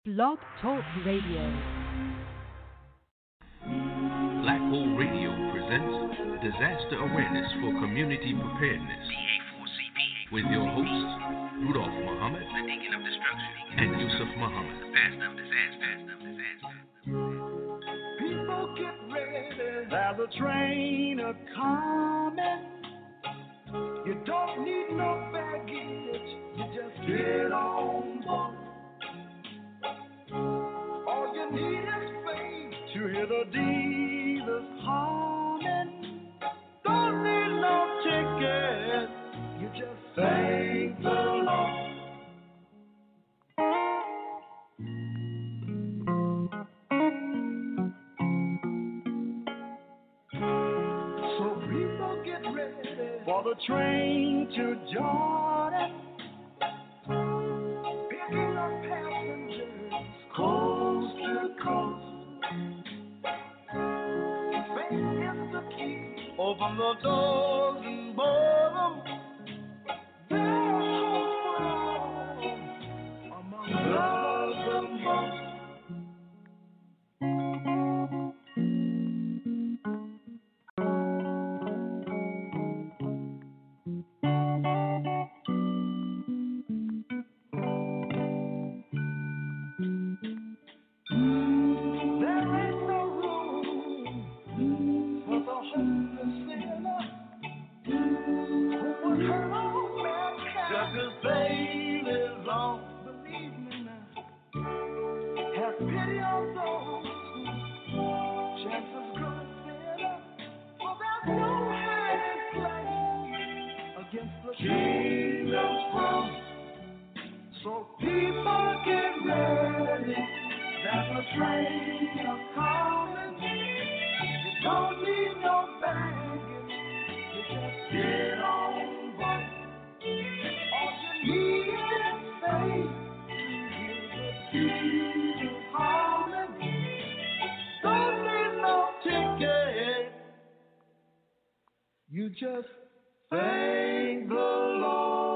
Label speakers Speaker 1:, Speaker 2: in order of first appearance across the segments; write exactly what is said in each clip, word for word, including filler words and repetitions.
Speaker 1: Blog Talk Radio.
Speaker 2: Black Hole Radio presents Disaster Awareness for Community Preparedness with your hosts, Rudolph Muhammad and Yusuf Muhammad.
Speaker 3: People get ready, there's a train a-coming. You don't need no baggage, you just get on board. All you need is faith to hear the Jesus humming. Don't need no ticket, you just thank the Lord. So people get ready for the train to Jordan, picking up passengers coast to coast. Faith is the key. Open the doors and board them. There's hope for all among those the most. You just thank the Lord.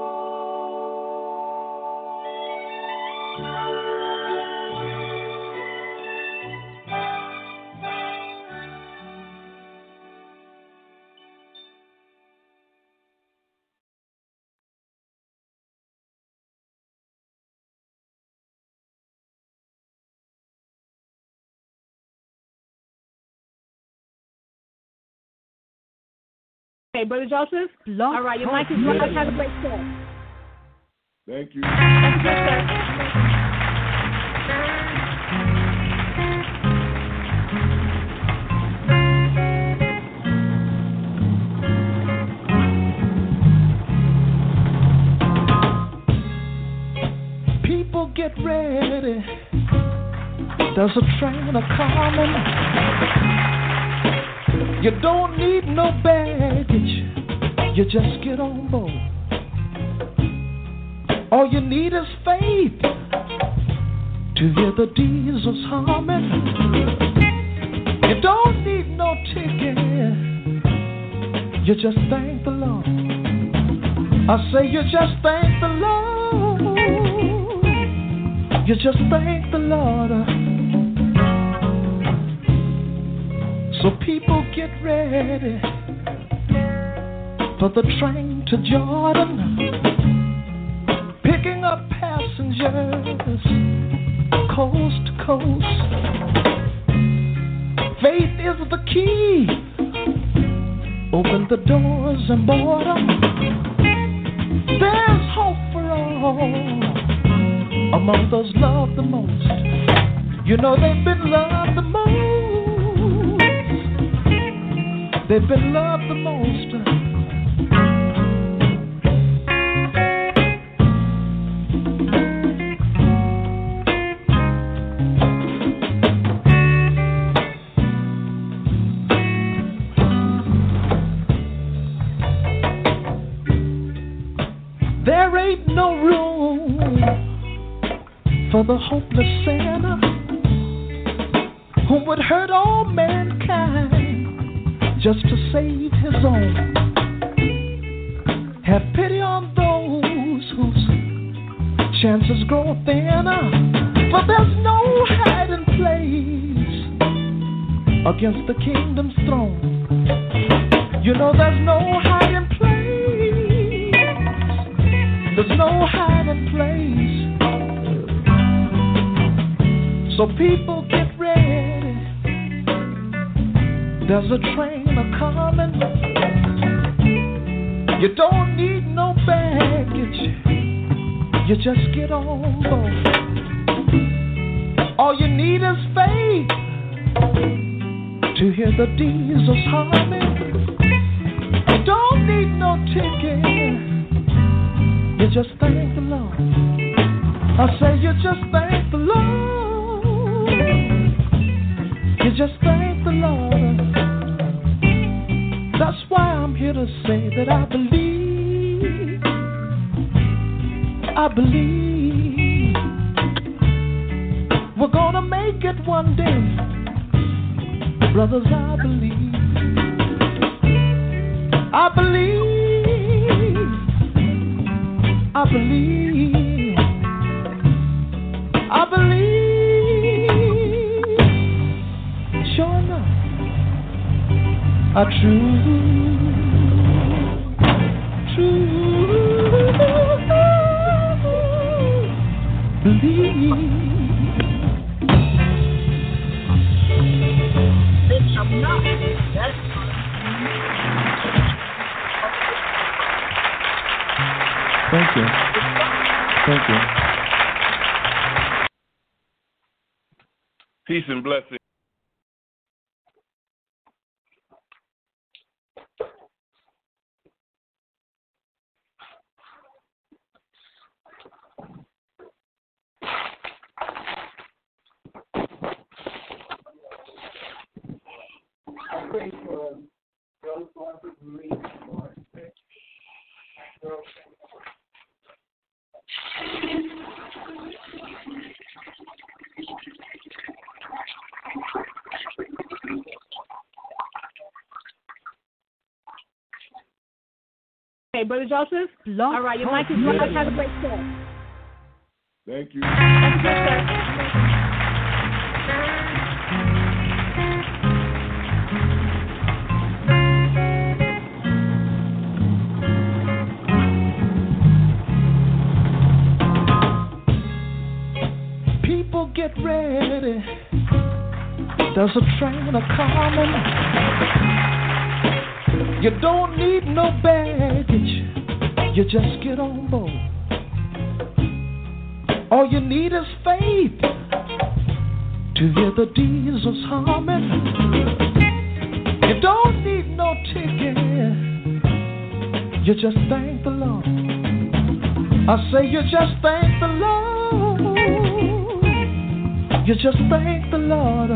Speaker 4: Okay, Brother Joseph.
Speaker 1: Blog
Speaker 4: All right, your
Speaker 1: Talk
Speaker 4: mic is live.
Speaker 1: Radio.
Speaker 4: Have a great show.
Speaker 5: Thank you.
Speaker 4: That's good, sir.
Speaker 3: People get ready. There's a train a-coming. You don't need no baggage. You just get on board. All you need is faith to hear the diesels humming. You don't need no ticket. You just thank the Lord. I say you just thank the Lord. You just thank the Lord. So people get ready for the train to Jordan, picking up passengers coast to coast. Faith is the key. Open the doors and board them. There's hope for all among those loved the most. You know they've been loved the most. They've been loved the most. There ain't no room for the hopeless sinner who would hurt all mankind just to save his own. Have pity on those whose chances grow thinner. But there's no hiding place against the kingdom's throne. You know there's no hiding place. There's no hiding place. So people get ready. There's a train a-coming. You don't need no baggage. You just get on board. All you need is faith to hear the diesels humming. You don't need no ticket. You just thank the Lord. I say you just thank the Lord. You just thank the Lord. That's why I'm here to say that I believe. I believe we're gonna make it one day. Brothers, I believe. I believe. I believe. I believe. Sure enough, I true, true believe. I'm not. That's Thank you. Thank you.
Speaker 5: Peace and blessings.
Speaker 6: I pray for those going through bereavement, Lord.
Speaker 4: Hey, Brother Joseph.
Speaker 1: Blog
Speaker 4: All right, your
Speaker 1: Talk
Speaker 4: mic is live.
Speaker 1: Radio.
Speaker 4: Have a great show.
Speaker 5: Thank you.
Speaker 4: Thank you, sir.
Speaker 3: People get ready. There's a train a-coming. You don't need no baggage. You just get on board. All you need is faith to hear the diesels humming. You don't need no ticket. You just thank the Lord. I say you just thank the Lord. You just thank the Lord.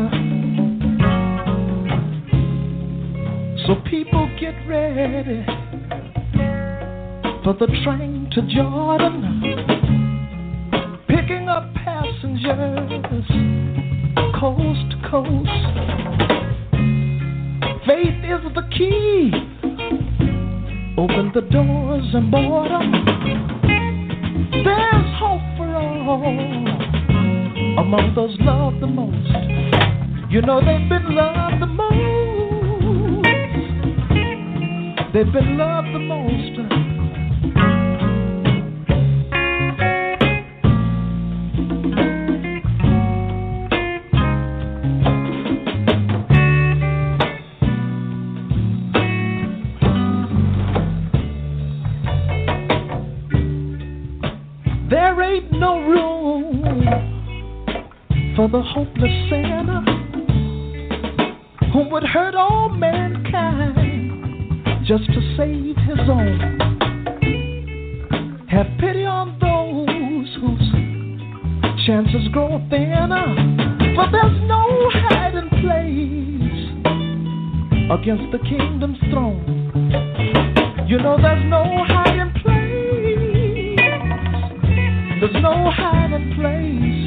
Speaker 3: So people get ready for the train to Jordan, picking up passengers coast to coast. Faith is the key. Open the doors and board 'em. There's hope for all among those loved the most. You know they've been loved the most. They've been loved the most. There ain't no room for the hopeless sinner who would hurt all mankind just to save his own. Have pity on those whose chances grow thinner, for there's no hiding place against the kingdom's throne. You know there's no hiding place. There's no hiding place.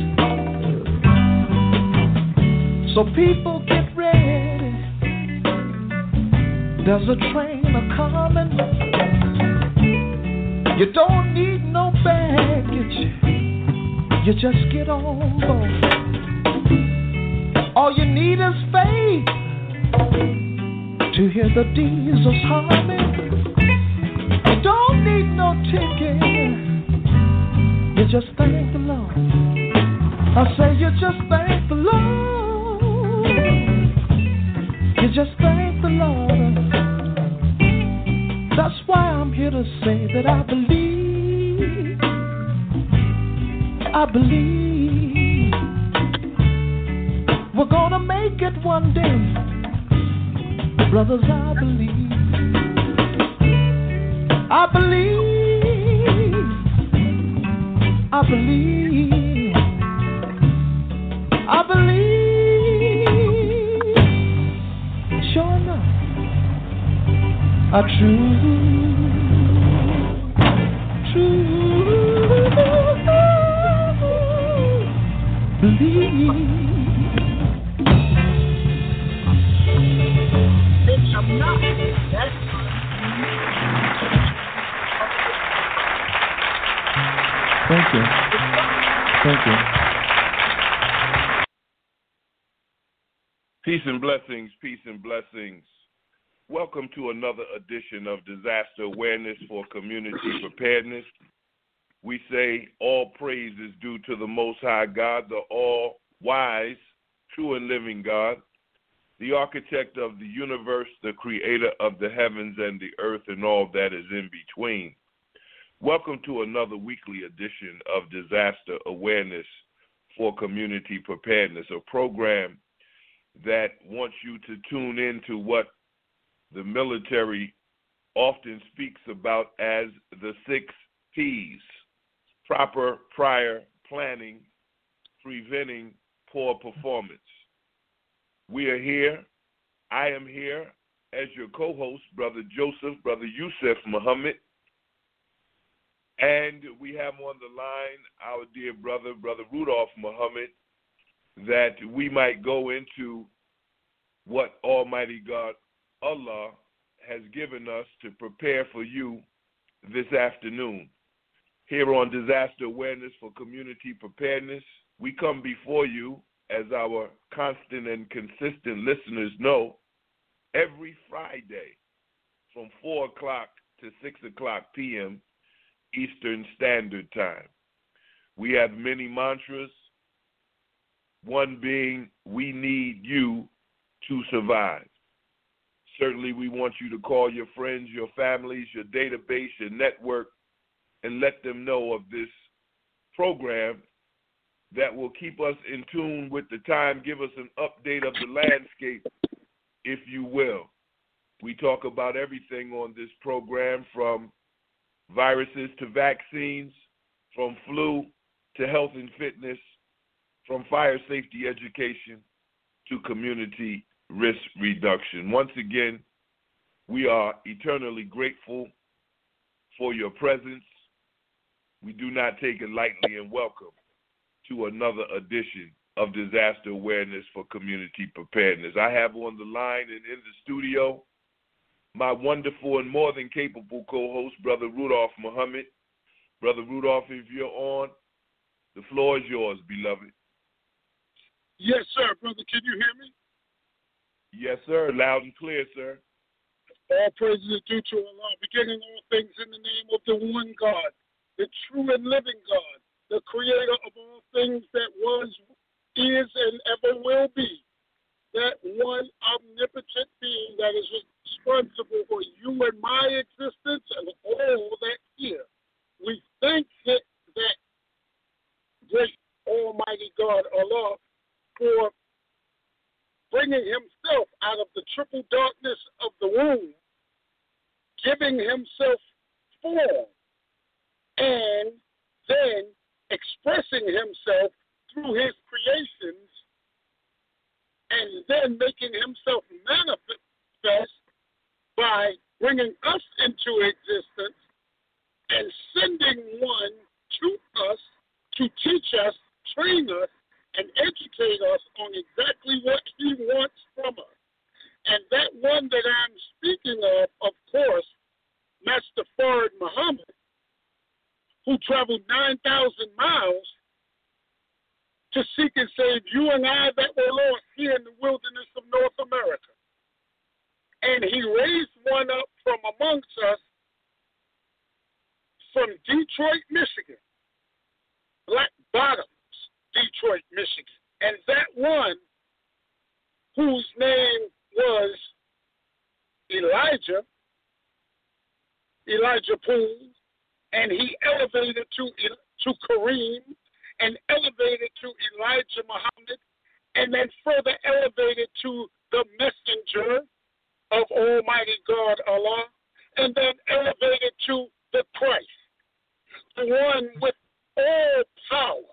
Speaker 3: So people get ready. There's a train a-coming. You don't need no baggage. You just get on board. All you need is faith to hear the diesels humming. You don't need no ticket. You just thank the Lord. I say you just thank the Lord. You just thank the Lord. That's why I'm here to say that I believe. I believe we're gonna make it one day. Brothers, I believe. I believe. I believe. I believe. Sure enough, I true, true believe.
Speaker 6: I'm not. That's
Speaker 3: Thank you. Thank you.
Speaker 5: Peace and blessings, peace and blessings. Welcome to another edition of Disaster Awareness for Community Preparedness. We say all praise is due to the Most High God, the all-wise, true and living God, the architect of the universe, the creator of the heavens and the earth and all that is in between. Welcome to another weekly edition of Disaster Awareness for Community Preparedness, a program that wants you to tune into what the military often speaks about as the six P's: proper prior planning, preventing poor performance. We are here. I am here as your co-host, Brother Joseph, Brother Yusuf Muhammad. And we have on the line our dear brother, Brother Rudolph Muhammad, that we might go into what Almighty God, Allah, has given us to prepare for you this afternoon. Here on Disaster Awareness for Community Preparedness, we come before you, as our constant and consistent listeners know, every Friday from four o'clock to six o'clock p.m. Eastern Standard Time. We have many mantras, one being, we need you to survive. Certainly we want you to call your friends, your families, your database, your network, and let them know of this program that will keep us in tune with the time, give us an update of the landscape, if you will. We talk about everything on this program, from viruses to vaccines, from flu to health and fitness, from fire safety education to community risk reduction. Once again, we are eternally grateful for your presence. We do not take it lightly, and welcome to another edition of Disaster Awareness for Community Preparedness. I have on the line and in the studio my wonderful and more than capable co-host, Brother Rudolph Muhammad. Brother Rudolph, if you're on, the floor is yours, beloved.
Speaker 7: Yes, sir. Brother, can you hear me?
Speaker 5: Yes, sir. Loud and clear, sir.
Speaker 7: All praises are due to Allah, beginning all things in the name of the one God, the true and living God, the creator of all things that was, is, and ever will be. That one omnipotent being that is responsible for you and my existence and all that here. We thank it, that great Almighty God, Allah, for bringing himself out of the triple darkness of the womb, giving himself form, and then expressing himself through his creations, and then making himself manifest by bringing us into existence and sending one to us to teach us, train us, and educate us on exactly what he wants from us. And that one that I'm speaking of, of course, Master Fard Muhammad, who traveled nine thousand miles to seek and save you and I that were lost here in the wilderness of North America. And he raised one up from amongst us from Detroit, Michigan, Black Bottoms, Detroit, Michigan. And that one, whose name was Elijah, Elijah Poole, and he elevated to, to Kareem, and elevated to Elijah Muhammad, and then further elevated to the messenger of Almighty God Allah, and then elevated to the Christ, the one with all power.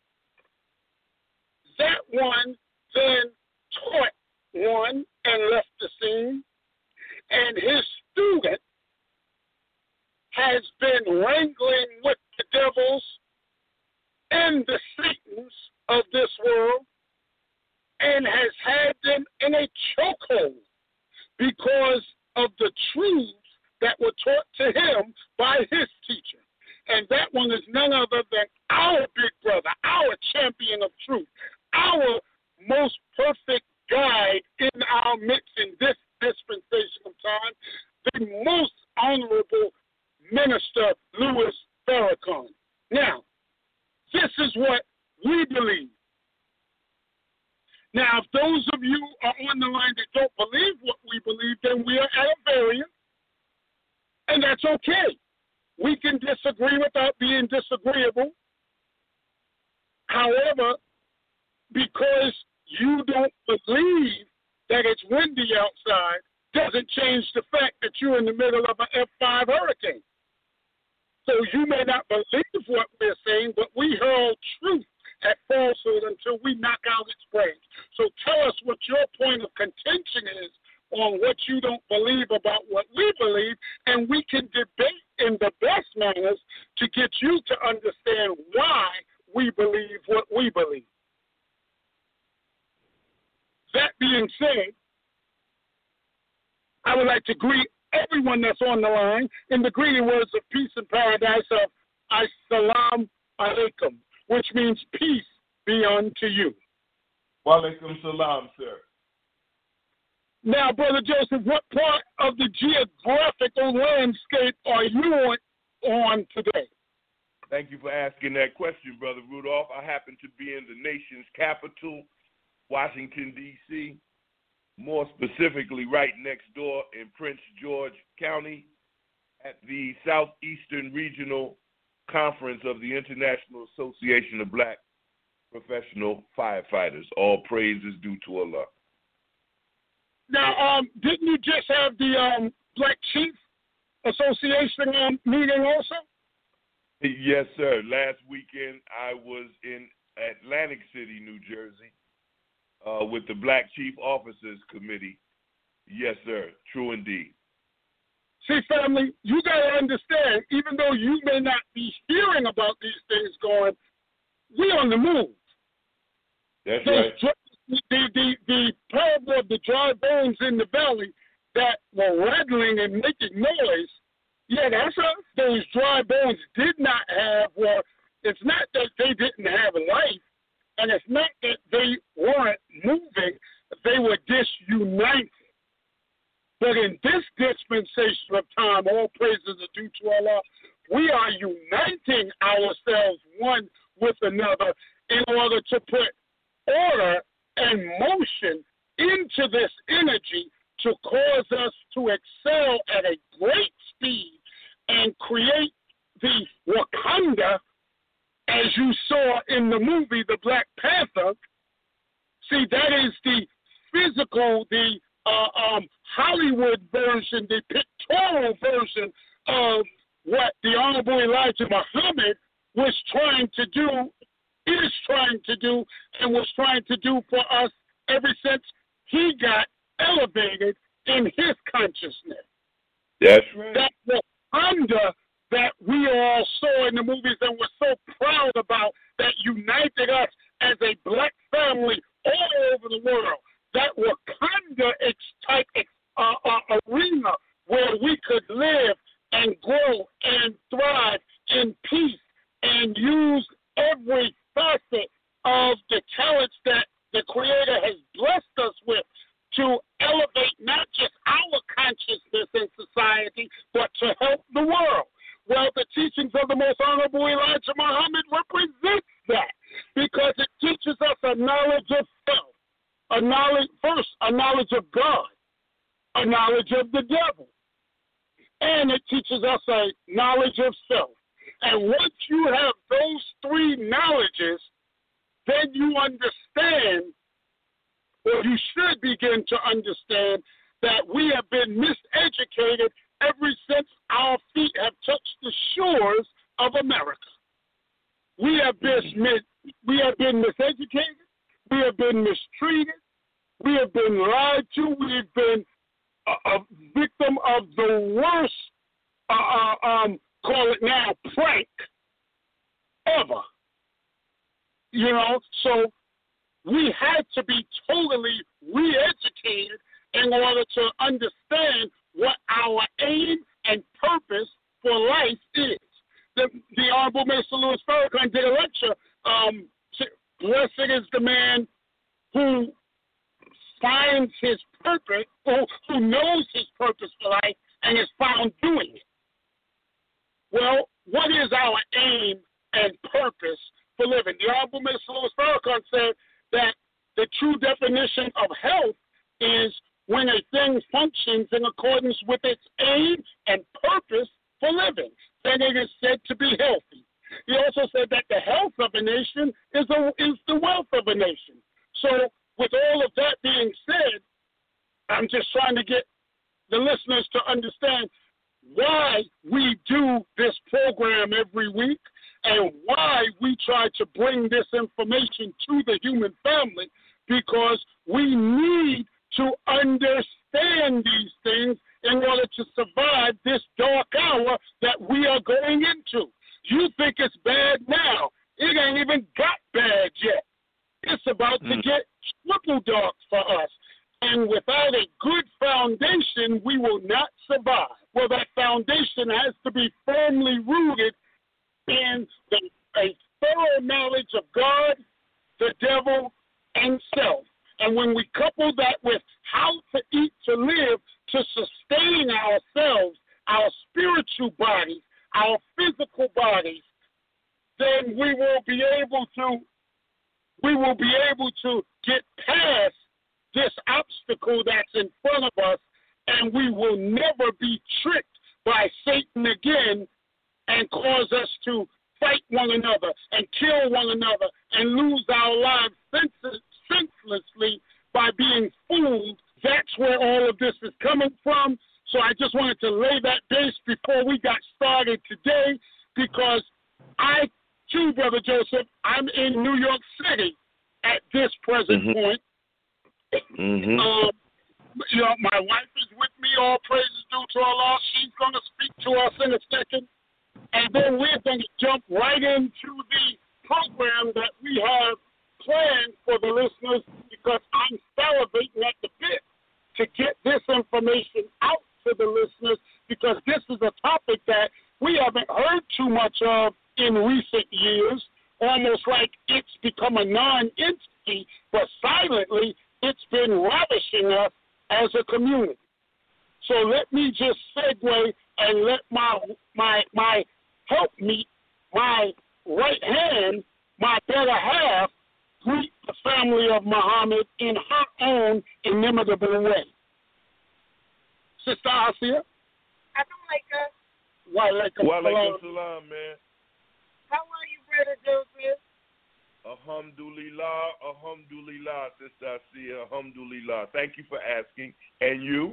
Speaker 7: That one then taught one and left the scene, and his student has been wrangling with the devils and the Satans of this world and has had them in a chokehold because of the truths that were taught to him by his teacher. And that one is none other than our big brother, our champion of truth, our most perfect guide in our midst in this dispensation of time, the most honorable Minister Louis Farrakhan. Now, this is what we believe. Now, if those of you are on the line that don't believe what we believe, then we are at a variance, and that's okay. We can disagree without being disagreeable. However, because you don't believe that it's windy outside doesn't change the fact that you're in the middle of an F five hurricane. So you may not believe what we're saying, but we hurl truth at falsehood until we knock out its brains. So tell us what your point of contention is on what you don't believe about what we believe, and we can debate in the best manners to get you to understand why we believe what we believe. That being said, I would like to greet everyone that's on the line in the greeting words of peace and paradise of As-salamu alaykum, which means peace be unto you.
Speaker 5: Wa alaikum salam, sir.
Speaker 7: Now, Brother Joseph, what part of the geographical landscape are you on, on today?
Speaker 5: Thank you for asking that question, Brother Rudolph. I happen to be in the nation's capital, Washington, D C, more specifically right next door in Prince George County at the Southeastern Regional Conference of the International Association of Black Professional Firefighters. All praise is due to Allah.
Speaker 7: Now, um, didn't you just have the um, Black Chief Association um, meeting also?
Speaker 5: Yes, sir. Last weekend I was in Atlantic City, New Jersey, uh, with the Black Chief Officers Committee. Yes, sir. True indeed.
Speaker 7: See, family, you got to understand, even though you may not be hearing about these things going, we on the move.
Speaker 5: That's
Speaker 7: Those
Speaker 5: right.
Speaker 7: dry, the, the, the parable of the dry bones in the belly that were rattling and making noise, yeah, that's us. Those dry bones did not have, well, it's not that they didn't have life, and it's not that they weren't moving, they were disunited. But in this dispensation of time, all praises are due to Allah, we are uniting ourselves one with another in order to put order and motion into this energy to cause us to excel at a great speed and create the Wakanda, as you saw in the movie The Black Panther. See, that is the physical, the Uh, um, Hollywood version, the pictorial version of what the Honorable Elijah Muhammad was trying to do, is trying to do, and was trying to do for us ever since he got elevated in his consciousness.
Speaker 5: That's right.
Speaker 7: That Wakanda that we all saw in the movies and were so proud about, that united us as a black family all over the world. That Wakanda type uh, uh, arena where we could live and grow and thrive in peace and use every facet of the the Creator has blessed us with to elevate not just our consciousness in society, but to help the world. Well, the teachings of the Most Honorable Elijah Muhammad represents that because it teaches us a knowledge of self, a knowledge, first, a knowledge of God, a knowledge of the devil, and it teaches us a knowledge of self. And once you have those three knowledges, then you understand, or you should begin to understand, that we have been miseducated ever since our feet have touched the shores of America. We have been mis- we have been miseducated. We have been mistreated. We have been lied to. We've been a, a victim of the worst, uh, uh, um, call it now, prank ever. You know, so we had to be totally re-educated in order to understand what our aim and purpose for life is. The, the Honorable Mason Louis Farrakhan did a lecture, um, blessed is the man who finds his purpose, or who knows his purpose for life and is found doing it. Well, what is our aim and purpose for living? The Honorable Mason Louis Farrakhan said that the true definition of health is when a thing functions in accordance with its aim and purpose for living, then it is said to be healthy. He also said that the health of a nation is, a, is the wealth of a nation. So with all of that being said, I'm just trying to get the listeners to understand why we do this program every week and why we try to bring this information to the human family, because we need to understand these things in order to survive this dark hour that we are going into. You think it's bad now. It ain't even got bad yet. It's about mm. to get triple dark for us. And without a good foundation, we will not survive. Well, that foundation has to be firmly rooted in the, a thorough knowledge of God, the devil, and self. And when we couple that with how to eat to live to sustain ourselves, our spiritual bodies, our physical bodies, then we will be able to we will be able to get past this obstacle that's in front of us, and we will never be tricked by Satan again and cause us to fight one another and kill one another and lose our lives senselessly by being fooled. That's where all of this is coming from. So I just wanted to lay that base before we got started today, because I, too, Brother Joseph, I'm in New York City at this present mm-hmm. point. Mm-hmm. Um, you know, my wife is with me. All praises due to Allah. She's going to speak to us in a second. And then we're going to jump right into the program that we have planned for the listeners, because I'm salivating at the bit to get this information out to the listeners, because this is a topic that we haven't heard too much of in recent years, almost like it's become a non-entity, but silently it's been ravishing us as a community. So let me just segue and let my my my helpmeet, my right hand, my better half, greet the family of Muhammad in her own inimitable way. Sister Asia?
Speaker 4: Assalamualaikum.
Speaker 7: Walaikum
Speaker 5: Walaikum salam, man.
Speaker 4: How are you, Brother Joseph?
Speaker 5: Alhamdulillah, alhamdulillah, Sister Asia, alhamdulillah. Thank you for asking. And you?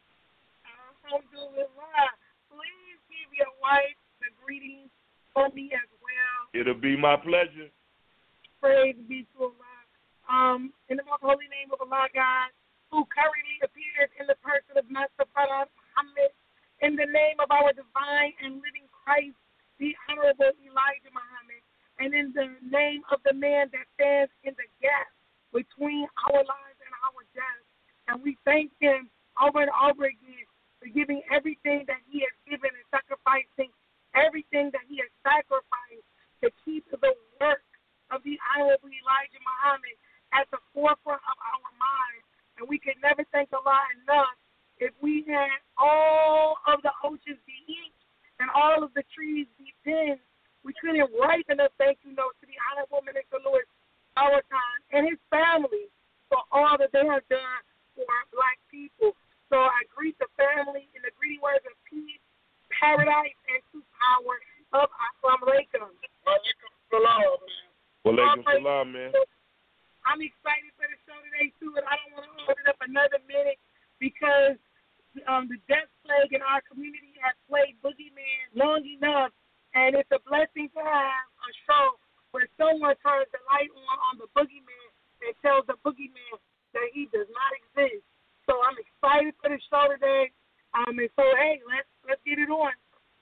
Speaker 4: Alhamdulillah. Please give your wife the greetings for me as well.
Speaker 5: It'll be my pleasure.
Speaker 4: Praise be to Allah. Um, in the most holy name of Allah, God, who currently appears in the person of Master Farah Muhammad, in the name of our divine and living Christ, the Honorable Elijah Muhammad, and in the name of the man that stands in the gap between our lives and our death. And we thank him over and over again for giving everything that he has given and sacrificing everything that he has sacrificed to keep the work of the Honorable Elijah Muhammad at the forefront forefront of our minds. And we could never thank Allah enough if we had all of the oceans be each and all of the trees be pins. We couldn't write enough thank you notes to the Honorable Minister Louis Farrakhan and his family for all that they have done for black people. So I greet the family in the greeting words of peace, paradise, and true power of Assalamu alaikum.
Speaker 7: Walaikum salam, man.
Speaker 5: Walaikum salam, man.
Speaker 4: I'm excited for the show today, too, and I don't want to hold it up another minute because um, the death plague in our community has played boogeyman long enough, and it's a blessing to have a show where someone turns the light on on the boogeyman and tells the boogeyman that he does not exist. So I'm excited for the show today, um, and so, hey, let's, let's get it on.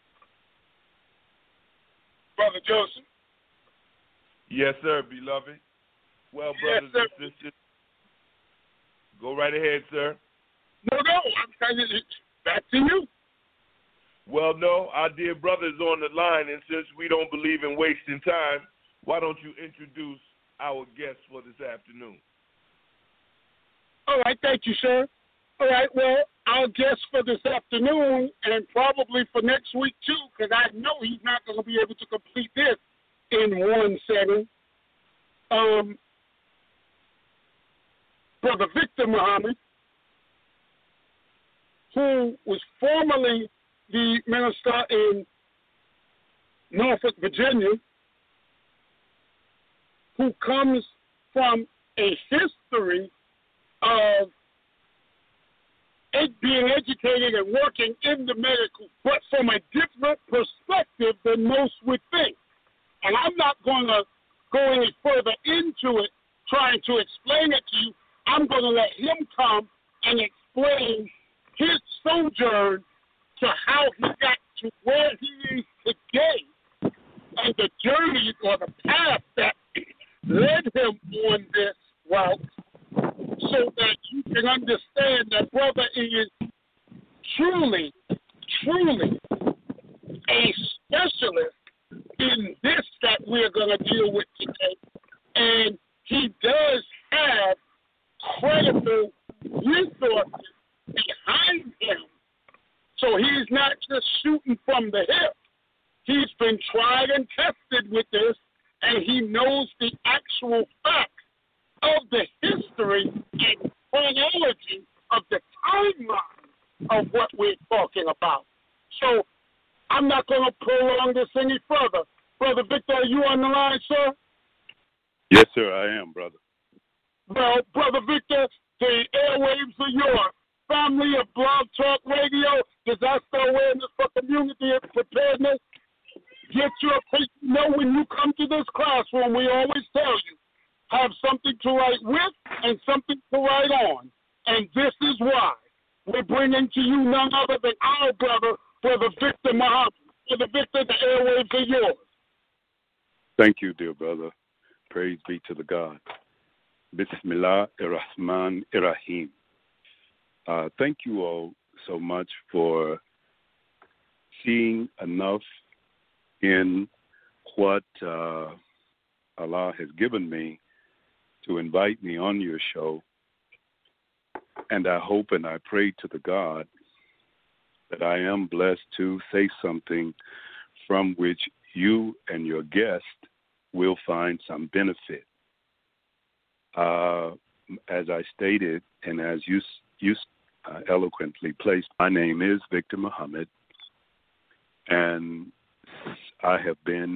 Speaker 7: Brother Joseph.
Speaker 5: Yes, sir, beloved. Well, brothers
Speaker 7: yes,
Speaker 5: and sisters, go right ahead, sir.
Speaker 7: No, no, I'm trying to back to you.
Speaker 5: Well, no, our dear brother's on the line, and since we don't believe in wasting time, why don't you introduce our guest for this afternoon?
Speaker 7: All right, thank you, sir. All right, well, our guest for this afternoon and probably for next week, too, because I know he's not going to be able to complete this in one setting. Um, Brother Victor Muhammad, who was formerly the minister in Norfolk, Virginia, who comes from a history of being educated and working in the medical, but from a different perspective than most would think. And I'm not going to go any further into it, trying to explain it to you. I'm going to let him come and explain his sojourn to how he got to where he is today and the journey or the path that led him on this route, so that you can understand that brother is truly, truly a specialist in this that we're going to deal with today. And he does have credible resources behind him. So he's not just shooting from the hip. He's been tried and tested with this, and he knows the actual facts of the history and chronology of the timeline of what we're talking about. So I'm not going to prolong this any further. Brother Victor, are you on the line, sir?
Speaker 8: Yes, sir, I am, brother.
Speaker 7: Well, Brother Victor, the airwaves are yours. Family of Blog Talk Radio, disaster awareness for community preparedness. Get your patient know when you come to this classroom, we always tell you, have something to write with and something to write on. And this is why we're bringing to you none other than our brother, Brother Victor Muhammad. Brother Victor, the airwaves are yours.
Speaker 8: Thank you, dear brother. Praise be to the God. Bismillah ar-Rahman ar-Rahim. Uh, thank you all so much for seeing enough in what uh, Allah has given me to invite me on your show. And I hope and I pray to the God that I am blessed to say something from which you and your guest will find some benefit. Uh, as I stated, and as you you uh, eloquently placed, my name is Victor Muhammad, and I have been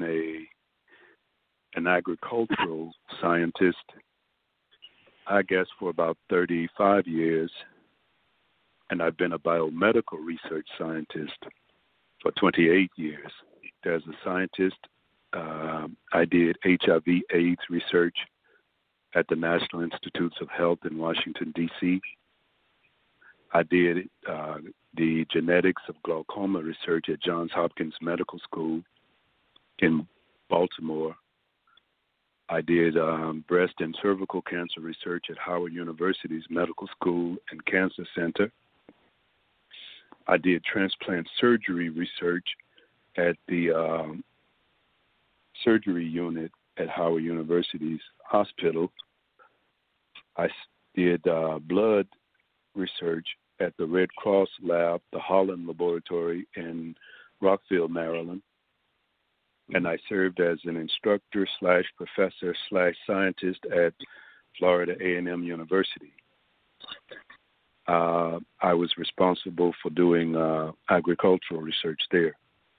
Speaker 8: a an agricultural scientist, I guess, for about thirty-five years, and I've been a biomedical research scientist for twenty-eight years. As a scientist, uh, I did H I V AIDS research at the National Institutes of Health in Washington, D C I did uh, the genetics of glaucoma research at Johns Hopkins Medical School in Baltimore. I did um, breast and cervical cancer research at Howard University's Medical School and Cancer Center. I did transplant surgery research at the um, surgery unit at Howard University's hospital. I did uh, blood research at the Red Cross Lab, the Holland Laboratory in Rockville, Maryland. And I served as an instructor slash professor slash scientist at Florida A and M University. Uh, I was responsible for doing uh, agricultural research there.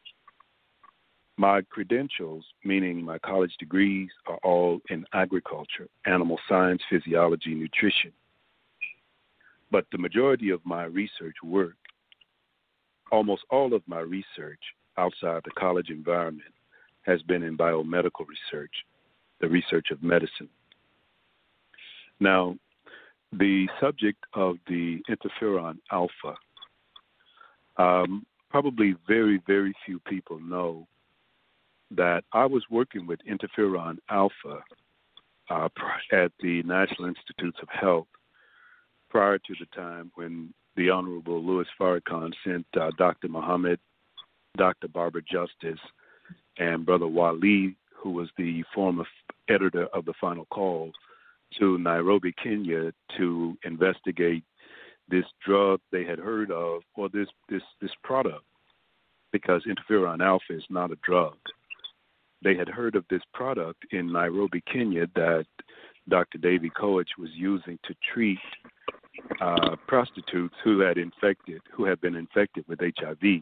Speaker 8: My credentials, meaning my college degrees, are all in agriculture, animal science, physiology, nutrition. But the majority of my research work, almost all of my research outside the college environment, has been in biomedical research, the research of medicine. Now, the subject of the interferon alpha, um, probably very, very few people know that I was working with interferon alpha uh, at the National Institutes of Health prior to the time when the Honorable Louis Farrakhan sent uh, Doctor Muhammad, Doctor Barbara Justice, and Brother Wali, who was the former editor of the Final Call, to Nairobi, Kenya, to investigate this drug they had heard of, or this, this, this product, because interferon alpha is not a drug. They had heard of this product in Nairobi, Kenya, that Doctor Davy Koech was using to treat uh, prostitutes who had infected, who had been infected with H I V.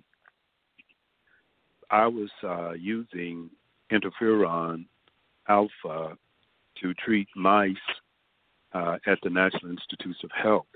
Speaker 8: I was uh, using interferon alpha to treat mice uh, at the National Institutes of Health.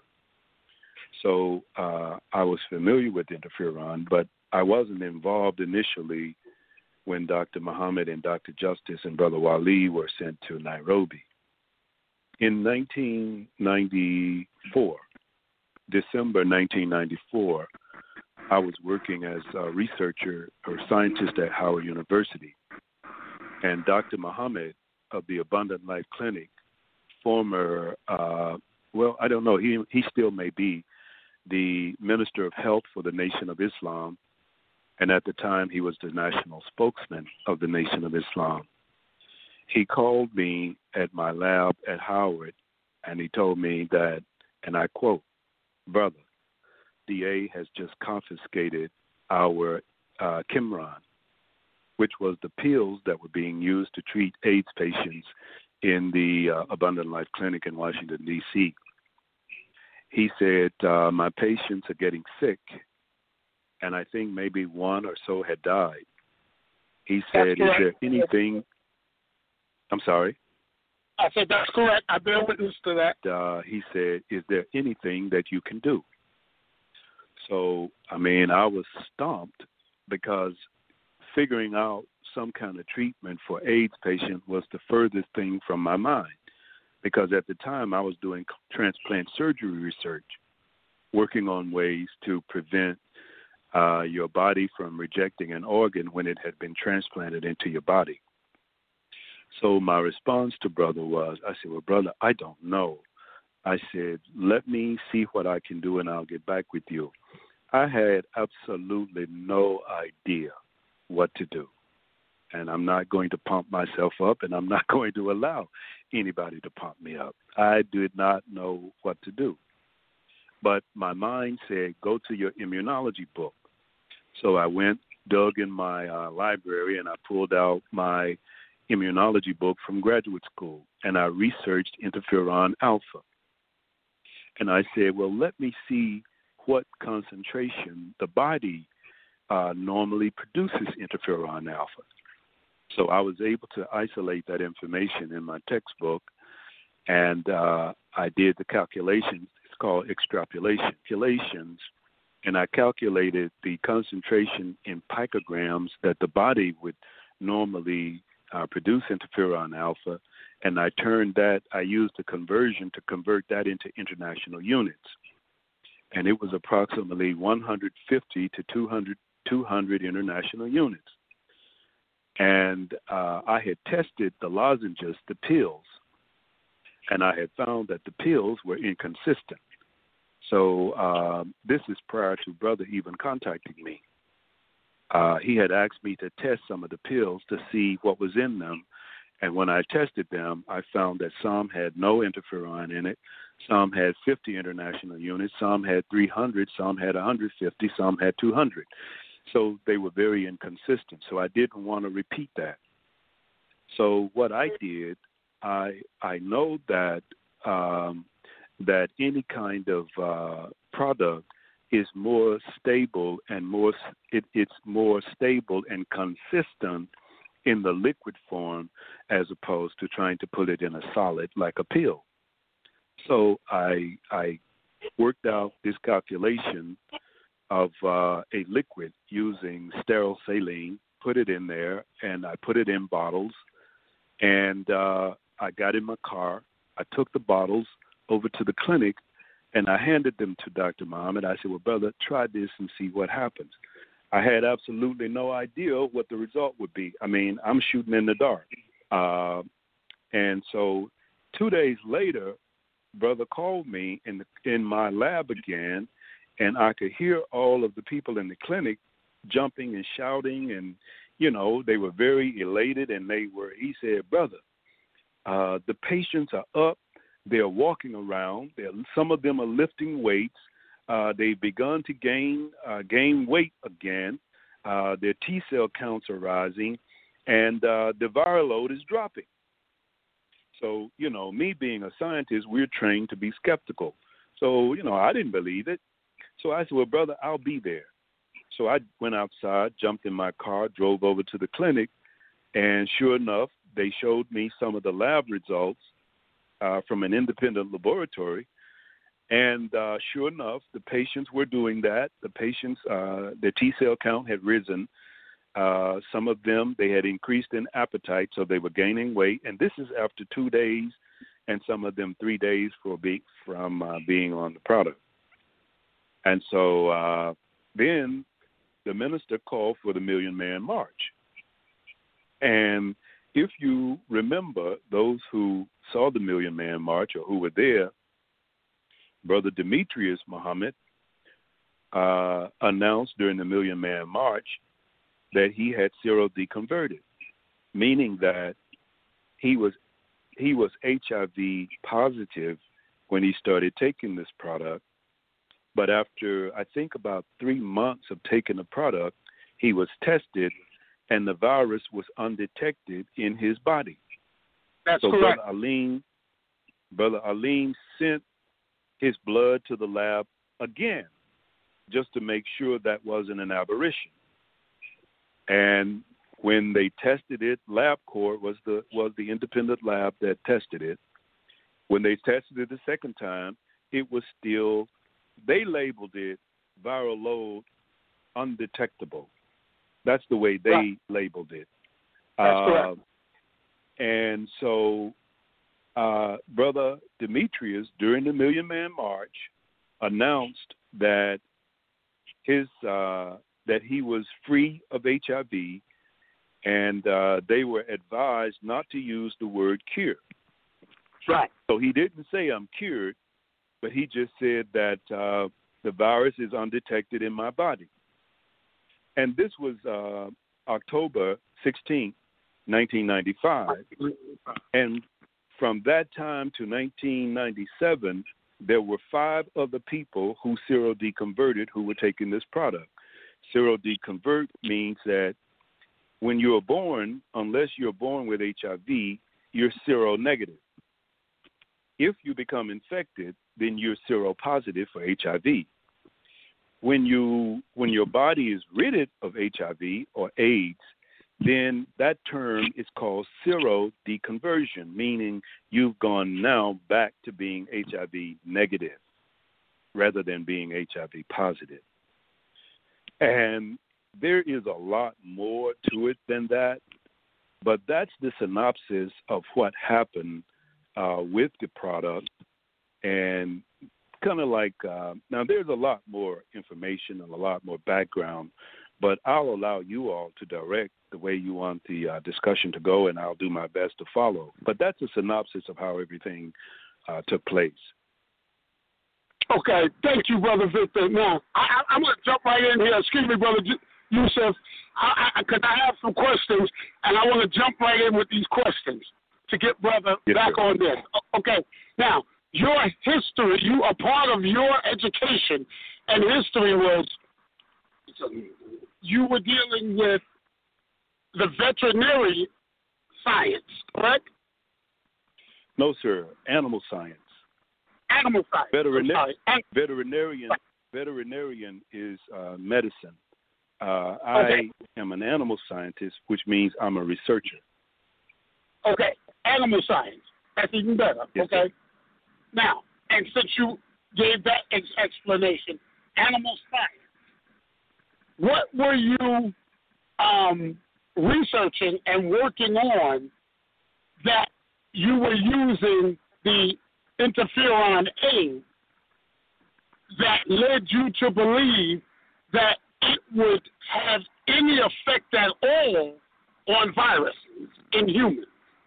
Speaker 8: So uh, I was familiar with interferon, but I wasn't involved initially when Doctor Muhammad and Doctor Justice and Brother Wali were sent to Nairobi. In nineteen ninety-four, December nineteen ninety-four, I was working as a researcher or scientist at Howard University. And Doctor Muhammad of the Abundant Life Clinic, former, uh, well, I don't know, he, he still may be the Minister of Health for the Nation of Islam. And at the time, he was the national spokesman of the Nation of Islam. He called me at my lab at Howard, and he told me that, and I quote, "Brother, D A has just confiscated our uh, Kimron, which was the pills that were being used to treat AIDS patients in the uh, Abundant Life Clinic in Washington, D C He said, uh, my patients are getting sick, and I think maybe one or so had died. He said, is there anything, I'm sorry?
Speaker 7: I said, that's correct. I bear witness to that.
Speaker 8: Uh, he said, is there anything that you can do? So, I mean, I was stumped because figuring out some kind of treatment for AIDS patient was the furthest thing from my mind, because at the time I was doing transplant surgery research, working on ways to prevent uh, your body from rejecting an organ when it had been transplanted into your body. So my response to brother was, I said, well, brother, I don't know. I said, let me see what I can do and I'll get back with you. I had absolutely no idea what to do. And I'm not going to pump myself up, and I'm not going to allow anybody to pump me up. I did not know what to do. But my mind said, go to your immunology book. So I went, dug in my uh, library, and I pulled out my immunology book from graduate school, and I researched interferon alpha. And I said, well, let me see what concentration the body uh, normally produces interferon alpha. So I was able to isolate that information in my textbook, and uh, I did the calculations. It's called extrapolation, calculations, and I calculated the concentration in picograms that the body would normally uh, produce interferon alpha, and I turned that, I used the conversion to convert that into international units. And it was approximately one hundred fifty to two hundred, two hundred international units. And uh, I had tested the lozenges, the pills, and I had found that the pills were inconsistent. So uh, this is prior to brother even contacting me. Uh, he had asked me to test some of the pills to see what was in them, And when I tested them, I found that some had no interferon in it, some had fifty international units, some had three hundred, some had one hundred fifty, some had two hundred. So they were very inconsistent. So I didn't want to repeat that. So what I did, I I know that um, that any kind of uh, product is more stable and more it, it's more stable and consistent in the liquid form as opposed to trying to put it in a solid like a pill. So I I worked out this calculation of uh, a liquid using sterile saline, put it in there, and I put it in bottles, and uh, I got in my car. I took the bottles over to the clinic, and I handed them to Doctor Muhammad. I said, well, brother, try this and see what happens. I had absolutely no idea what the result would be. I mean, I'm shooting in the dark. Uh, and so two days later, brother called me in the, in my lab again, and I could hear all of the people in the clinic jumping and shouting, and, you know, they were very elated, and they were, he said, brother, uh, the patients are up. They're walking around. They're, some of them are lifting weights. Uh, they've begun to gain uh, gain weight again. Uh, their T cell counts are rising, and uh, the viral load is dropping. So, you know, me being a scientist, we're trained to be skeptical. So, you know, I didn't believe it. So I said, well, brother, I'll be there. So I went outside, jumped in my car, drove over to the clinic, and sure enough, they showed me some of the lab results uh, from an independent laboratory. And uh, sure enough, the patients were doing that. The patients, uh, their T-cell count had risen. Uh, some of them, they had increased in appetite, so they were gaining weight. And this is after two days, and some of them three days for be, from uh, being on the product. And so uh, then the minister called for the Million Man March. And if you remember, those who saw the Million Man March or who were there, Brother Demetrius Muhammad uh, announced during the Million Man March that he had serodeconverted, meaning that he was he was H I V positive when he started taking this product. But after, I think, about three months of taking the product, he was tested, and the virus was undetected in his body.
Speaker 7: That's
Speaker 8: so
Speaker 7: correct.
Speaker 8: Brother Alim, Brother Alim sent his blood to the lab again, just to make sure that wasn't an aberration. And when they tested it, LabCorp was the was the independent lab that tested it. When they tested it the second time, it was still, they labeled it viral load undetectable. That's the way they right. labeled it.
Speaker 7: That's
Speaker 8: uh,
Speaker 7: correct.
Speaker 8: And so uh, Brother Demetrius, during the Million Man March, announced that his uh, that he was free of H I V, and uh, they were advised not to use the word cure.
Speaker 7: Right.
Speaker 8: So he didn't say I'm cured, but he just said that uh, the virus is undetected in my body. And this was uh, October sixteenth, nineteen ninety-five. And from that time to nineteen ninety-seven, there were five other people who serodeconverted who were taking this product. Serodeconvert means that when you're born, unless you're born with H I V, you're seronegative. If you become infected, then you're seropositive for H I V. When you when your body is rid of H I V or AIDS, then that term is called serodeconversion, meaning you've gone now back to being H I V negative rather than being H I V positive. And there is a lot more to it than that, but that's the synopsis of what happened uh, with the product. And kind of like, uh, now there's a lot more information and a lot more background, but I'll allow you all to direct the way you want the uh, discussion to go, and I'll do my best to follow. But that's a synopsis of how everything uh, took place.
Speaker 7: Okay, thank you, Brother Victor. Now, I, I, I'm going to jump right in here. Excuse me, Brother Yusuf. because I, I, I have some questions, and I want to jump right in with these questions to get brother
Speaker 8: yes,
Speaker 7: back
Speaker 8: sir.
Speaker 7: on this. Okay, now, your history, you a part of your education and history was you were dealing with the veterinary science, correct?
Speaker 8: No, sir. Animal science.
Speaker 7: Animal science.
Speaker 8: Veterinar- veterinarian. Veterinarian is uh, medicine. Uh, I
Speaker 7: okay.
Speaker 8: am an animal scientist, which means I'm a researcher.
Speaker 7: Okay, animal science. That's even better.
Speaker 8: Yes,
Speaker 7: okay.
Speaker 8: Sir.
Speaker 7: Now, and since you gave that ex- explanation, animal science. What were you um, researching and working on that you were using the interferon A that led you to believe that it would have any effect at all on viruses in humans?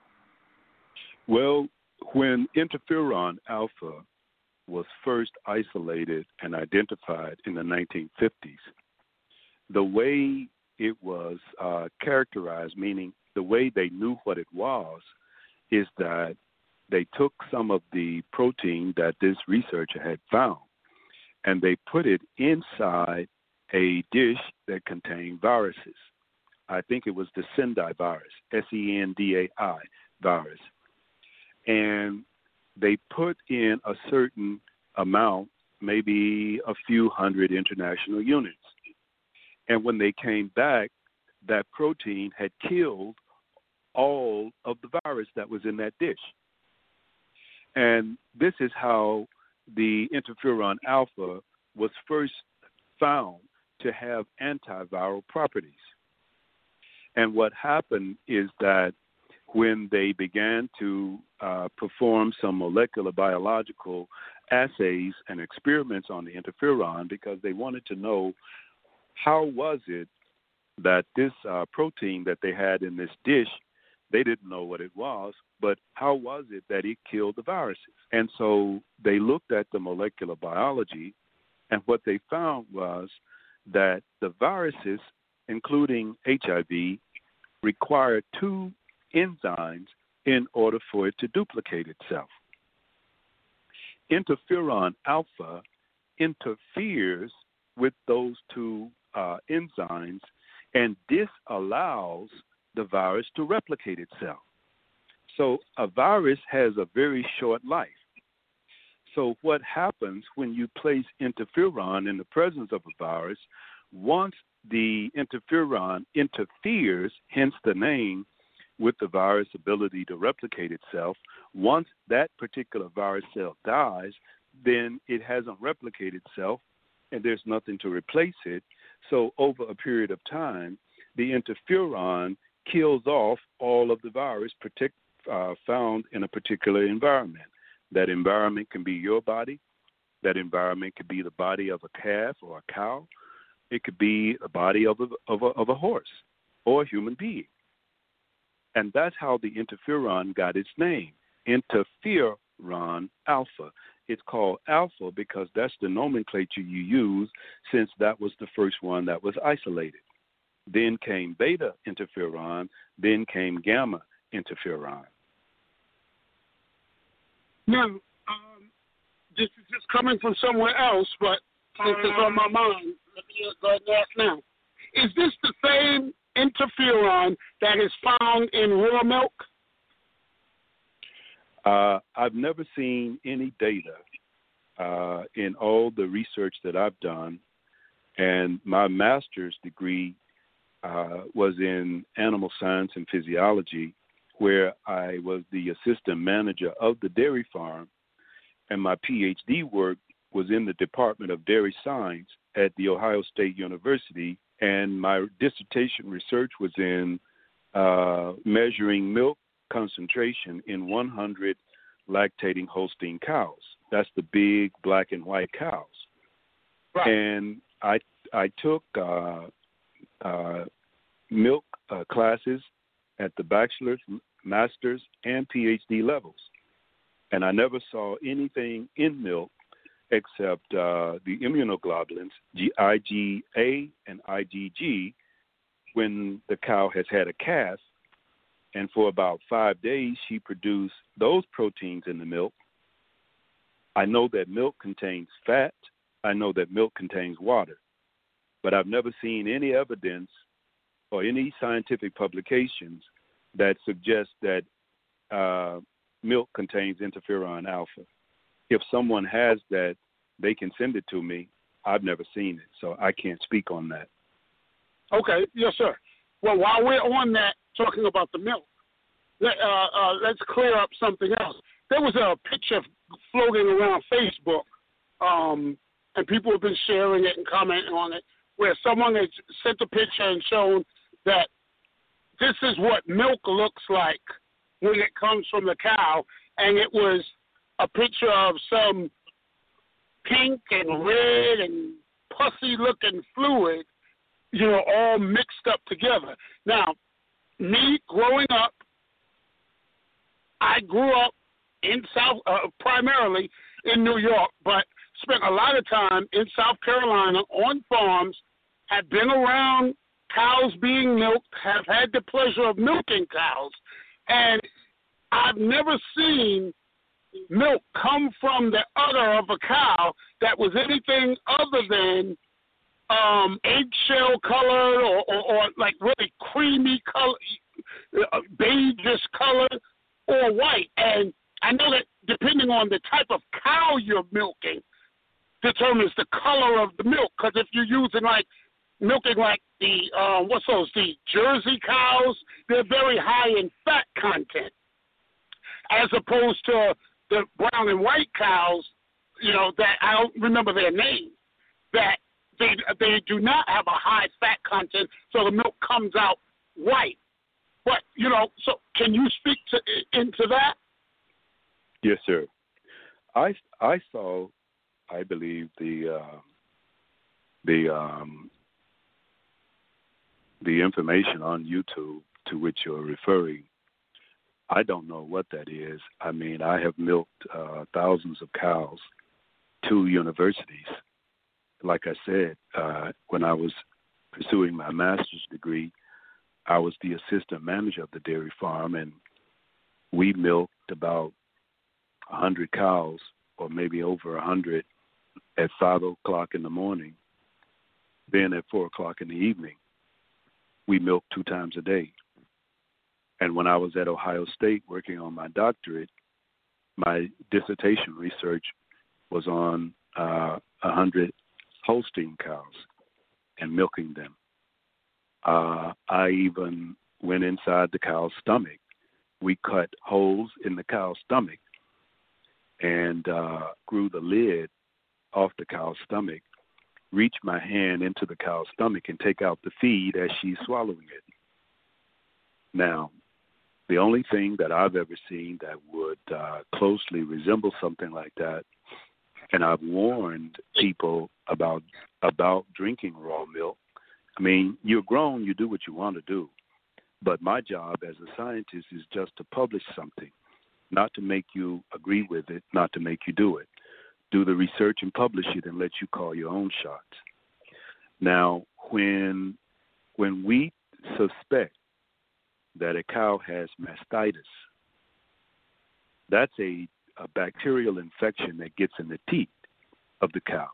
Speaker 8: Well, when interferon alpha was first isolated and identified in the nineteen fifties, the way it was uh, characterized, meaning the way they knew what it was, is that they took some of the protein that this researcher had found and they put it inside a dish that contained viruses. I think it was the Sendai virus, S E N D A I virus. And they put in a certain amount, maybe a few hundred international units. And when they came back, that protein had killed all of the virus that was in that dish. And this is how the interferon alpha was first found to have antiviral properties. And what happened is that when they began to uh, perform some molecular biological assays and experiments on the interferon, because they wanted to know how was it that this uh, protein that they had in this dish, they didn't know what it was, but how was it that it killed the viruses? And so they looked at the molecular biology, and what they found was that the viruses, including H I V, required two enzymes in order for it to duplicate itself. Interferon alpha interferes with those two uh, enzymes and disallows the virus to replicate itself. So a virus has a very short life. So what happens when you place interferon in the presence of a virus, once the interferon interferes, hence the name, with the virus' ability to replicate itself, once that particular virus cell dies, then it hasn't replicated itself and there's nothing to replace it. So over a period of time, the interferon kills off all of the virus protect, uh, found in a particular environment. That environment can be your body. That environment could be the body of a calf or a cow. It could be the body of a, of a, of a horse or a human being. And that's how the interferon got its name, interferon alpha. It's called alpha because that's the nomenclature you use, since that was the first one that was isolated. Then came beta interferon, then came gamma interferon.
Speaker 7: Now, um, this is just coming from somewhere else, but since it's on my mind, let me go ahead and ask now. Is this the same interferon that is found in raw milk?
Speaker 8: Uh, I've never seen any data uh, in all the research that I've done, and my master's degree uh, was in animal science and physiology, where I was the assistant manager of the dairy farm, and my PhD work was in the Department of Dairy Science at The Ohio State University, and my dissertation research was in uh, measuring milk concentration in one hundred lactating Holstein cows. That's the big black and white cows.
Speaker 7: Right.
Speaker 8: And I I took uh, uh, milk uh, classes at the bachelor's, master's, and PhD levels. And I never saw anything in milk except uh, the immunoglobulins, I G A and I G G, when the cow has had a calf, and for about five days she produced those proteins in the milk. I know that milk contains fat. I know that milk contains water. But I've never seen any evidence or any scientific publications that suggest that uh, milk contains interferon alpha. If someone has that, they can send it to me. I've never seen it, so I can't speak on that.
Speaker 7: Okay, yes, sir. Well, while we're on that, talking about the milk, let, uh, uh, let's clear up something else. There was a picture floating around Facebook, um, and people have been sharing it and commenting on it, where someone had sent a picture and shown that this is what milk looks like when it comes from the cow, and it was a picture of some pink and red and pussy-looking fluid, you know, all mixed up together. Now, me growing up, I grew up in South, uh, primarily in New York, but spent a lot of time in South Carolina on farms, have been around cows being milked, have had the pleasure of milking cows, and I've never seen milk come from the udder of a cow that was anything other than um, eggshell colored or, or, or like really creamy color, uh, beigeish color, or white. And I know that depending on the type of cow you're milking determines the color of the milk. Because if you're using like milking like the uh, what's those the Jersey cows, they're very high in fat content, as opposed to the brown and white cows, you know, that I don't remember their names, that they they do not have a high fat content, so the milk comes out white. But, you know, so can you speak to into that?
Speaker 8: Yes, sir. I, I saw, I believe, the uh, the um, the information on YouTube to which you're referring. I don't know what that is. I mean, I have milked uh, thousands of cows, two universities. Like I said, uh, when I was pursuing my master's degree, I was the assistant manager of the dairy farm, and we milked about one hundred cows, or maybe over one hundred, at five o'clock in the morning. Then at four o'clock in the evening, we milked two times a day. And when I was at Ohio State working on my doctorate, my dissertation research was on uh, one hundred Holstein cows and milking them. Uh, I even went inside the cow's stomach. We cut holes in the cow's stomach and uh, grew the lid off the cow's stomach, reach my hand into the cow's stomach and take out the feed as she's swallowing it. Now, the only thing that I've ever seen that would uh, closely resemble something like that, and I've warned people about about drinking raw milk. I mean, you're grown, you do what you want to do. But my job as a scientist is just to publish something, not to make you agree with it, not to make you do it. Do the research and publish it and let you call your own shots. Now, when when we suspect that a cow has mastitis, that's a, a bacterial infection that gets in the teeth of the cow.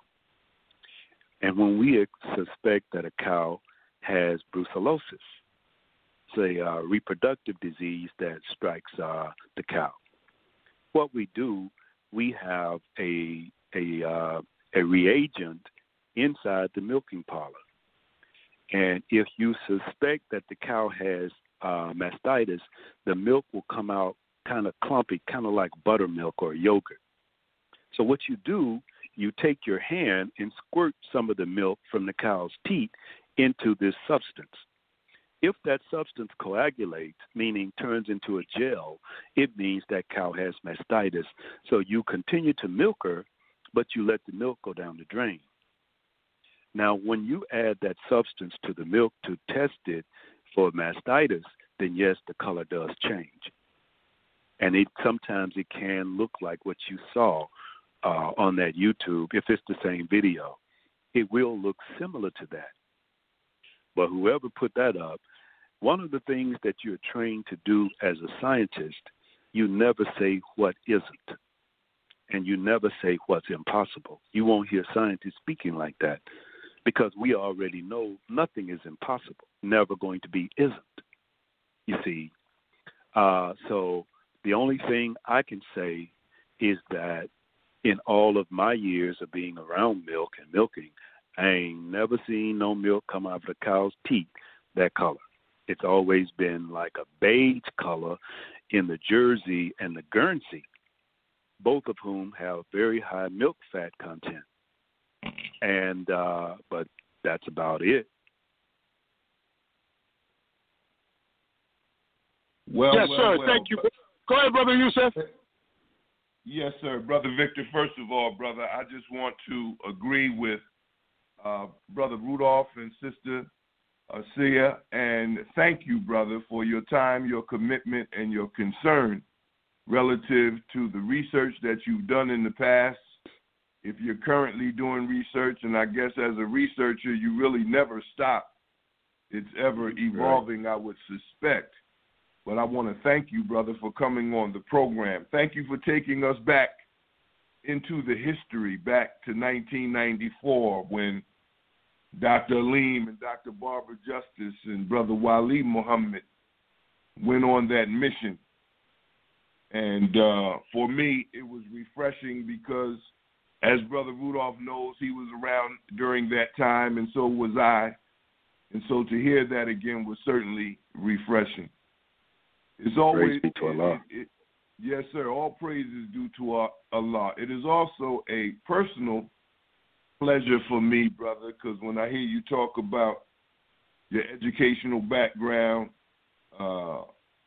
Speaker 8: And when we suspect that a cow has brucellosis, it's a uh, reproductive disease that strikes uh, the cow, what we do, we have a a uh, a reagent inside the milking parlor. And if you suspect that the cow has uh, mastitis, the milk will come out kind of clumpy, kind of like buttermilk or yogurt. So what you do, you take your hand and squirt some of the milk from the cow's teat into this substance. If that substance coagulates, meaning turns into a gel, it means that cow has mastitis. So you continue to milk her, but you let the milk go down the drain. Now, when you add that substance to the milk to test it for mastitis, then yes, the color does change. And it sometimes it can look like what you saw uh, on that YouTube. If it's the same video, it will look similar to that. but whoever put that up, one of the things that you're trained to do as a scientist, you never say what isn't, and you never say what's impossible. You won't hear scientists speaking like that because we already know nothing is impossible, never going to be isn't, you see. Uh, so the only thing I can say is that in all of my years of being around milk and milking, I ain't never seen no milk come out of a cow's teat that color. It's always been like a beige color in the Jersey and the Guernsey, both of whom have very high milk fat content. And uh, but that's about it.
Speaker 5: Well,
Speaker 7: yes,
Speaker 5: well,
Speaker 7: sir.
Speaker 5: well.
Speaker 7: Thank you. Go ahead, Brother Yusef.
Speaker 5: Yes, sir. Brother Victor, first of all, brother, I just want to agree with uh, Brother Rudolph and Sister Sia, and thank you, brother, for your time, your commitment, and your concern relative to the research that you've done in the past. If you're currently doing research, and I guess as a researcher, you really never stop. It's ever evolving, right. I would suspect. But I want to thank you, brother, for coming on the program. Thank you for taking us back into the history, back to nineteen ninety-four, when Doctor Aleem and Doctor Barbara Justice and Brother Wali Muhammad went on that mission. And uh, for me, it was refreshing because, as Brother Rudolph knows, he was around during that time, and so was I. And so to hear that again was certainly refreshing. It's always,
Speaker 8: praise be to Allah.
Speaker 5: It, it, yes, sir. All praise is due to Allah. It is also a personal pleasure for me, brother, because when I hear you talk about your educational background, uh,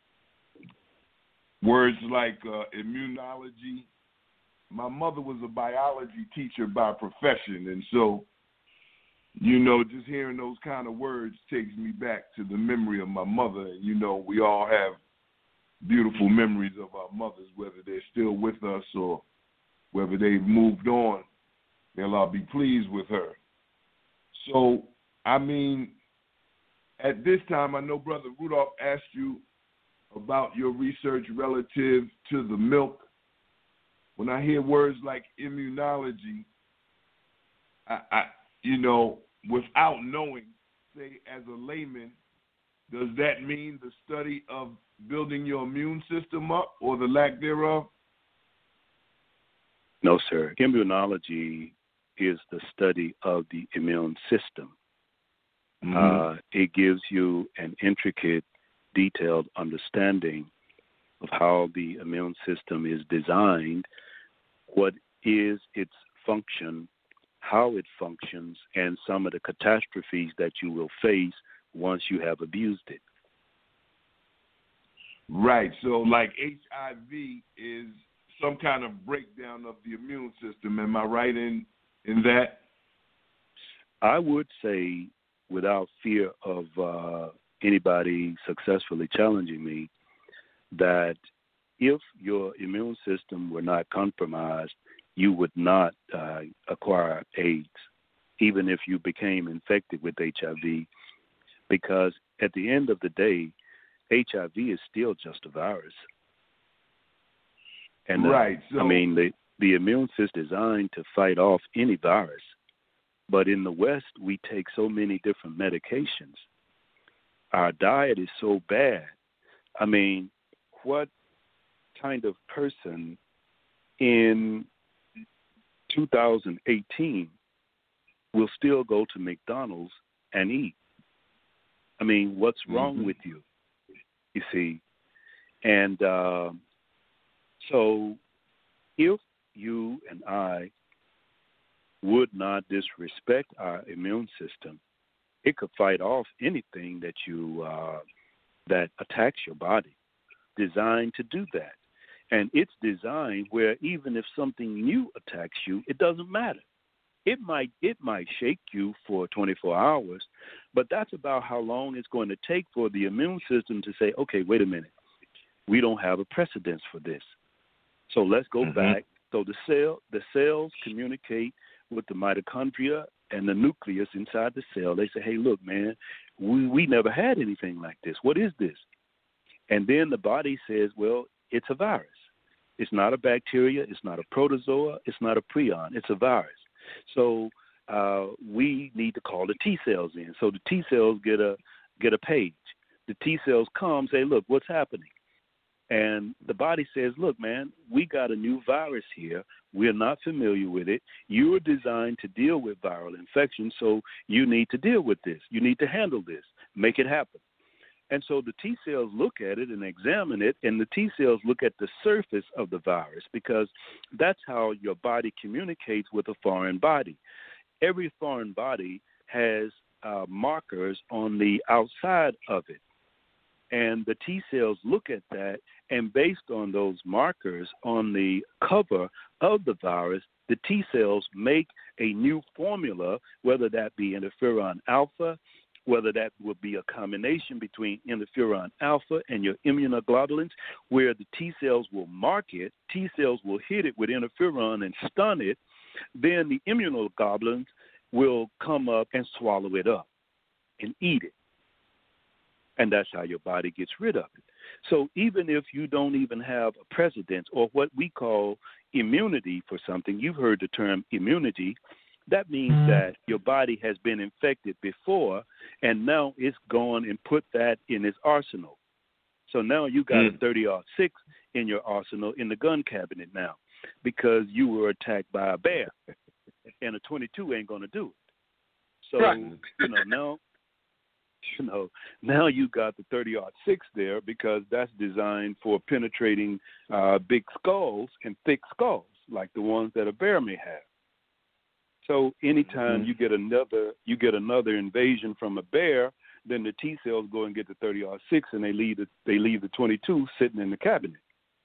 Speaker 5: words like uh, immunology. My mother was a biology teacher by profession, and so, you know, just hearing those kind of words takes me back to the memory of my mother. And, you know, we all have beautiful memories of our mothers, whether they're still with us or whether they've moved on. May Allah be pleased with her. So, I mean, at this time, I know Brother Rudolph asked you about your research relative to the milk. When I hear words like immunology, I, I you know, without knowing, say as a layman, does that mean the study of building your immune system up or the lack thereof?
Speaker 8: No, sir. Immunology is the study of the immune system. Mm-hmm. Uh, it gives you an intricate, detailed understanding of how the immune system is designed, what is its function, how it functions, and some of the catastrophes that you will face once you have abused it.
Speaker 5: Right. So like H I V is some kind of breakdown of the immune system. Am I right in, in that?
Speaker 8: I would say, without fear of uh, anybody successfully challenging me, that if your immune system were not compromised, you would not uh, acquire AIDS, even if you became infected with H I V, because at the end of the day, H I V is still just a virus. And, uh,
Speaker 5: right. So,
Speaker 8: I mean, the, the immune system is designed to fight off any virus. But in the West, we take so many different medications. Our diet is so bad. I mean, what kind of person in two thousand eighteen will still go to McDonald's and eat? I mean, what's wrong mm-hmm. with you? You see? And uh, so if you and I would not disrespect our immune system, it could fight off anything that you uh, that attacks your body. Designed to do that, and it's designed where even if something new attacks you, it doesn't matter. It might it might shake you for twenty-four hours, but that's about how long it's going to take for the immune system to say, okay, wait a minute, we don't have a precedence for this, so let's go mm-hmm. back. So the cell the cells communicate with the mitochondria and the nucleus inside the cell. They say, hey, look, man, we, we never had anything like this. What is this? And then the body says, well, it's a virus. It's not a bacteria. It's not a protozoa. It's not a prion. It's a virus. So uh, we need to call the T cells in. So the T cells get a get a page. The T cells come, say, look, what's happening? And the body says, look, man, we got a new virus here. We're not familiar with it. You were designed to deal with viral infections, so you need to deal with this. You need to handle this. Make it happen. And so the T cells look at it and examine it, and the T cells look at the surface of the virus because that's how your body communicates with a foreign body. Every foreign body has uh, markers on the outside of it. And the T cells look at that, and based on those markers on the cover of the virus, the T cells make a new formula, whether that be interferon alpha, whether that would be a combination between interferon alpha and your immunoglobulins, where the T cells will mark it, T cells will hit it with interferon and stun it, then the immunoglobulins will come up and swallow it up and eat it. And that's how your body gets rid of it. So even if you don't even have a precedence or what we call immunity for something, you've heard the term immunity, that means that your body has been infected before, and now it's gone and put that in its arsenal. So now you got mm. a thirty aught six in your arsenal in the gun cabinet now because you were attacked by a bear, and a twenty-two ain't going to do it. So, right. you know, now... You know, now you got the thirty aught six there because that's designed for penetrating uh, big skulls and thick skulls like the ones that a bear may have. So anytime mm-hmm. you get another you get another invasion from a bear, then the T cells go and get the thirty aught six and they leave the they leave the twenty-two sitting in the cabinet.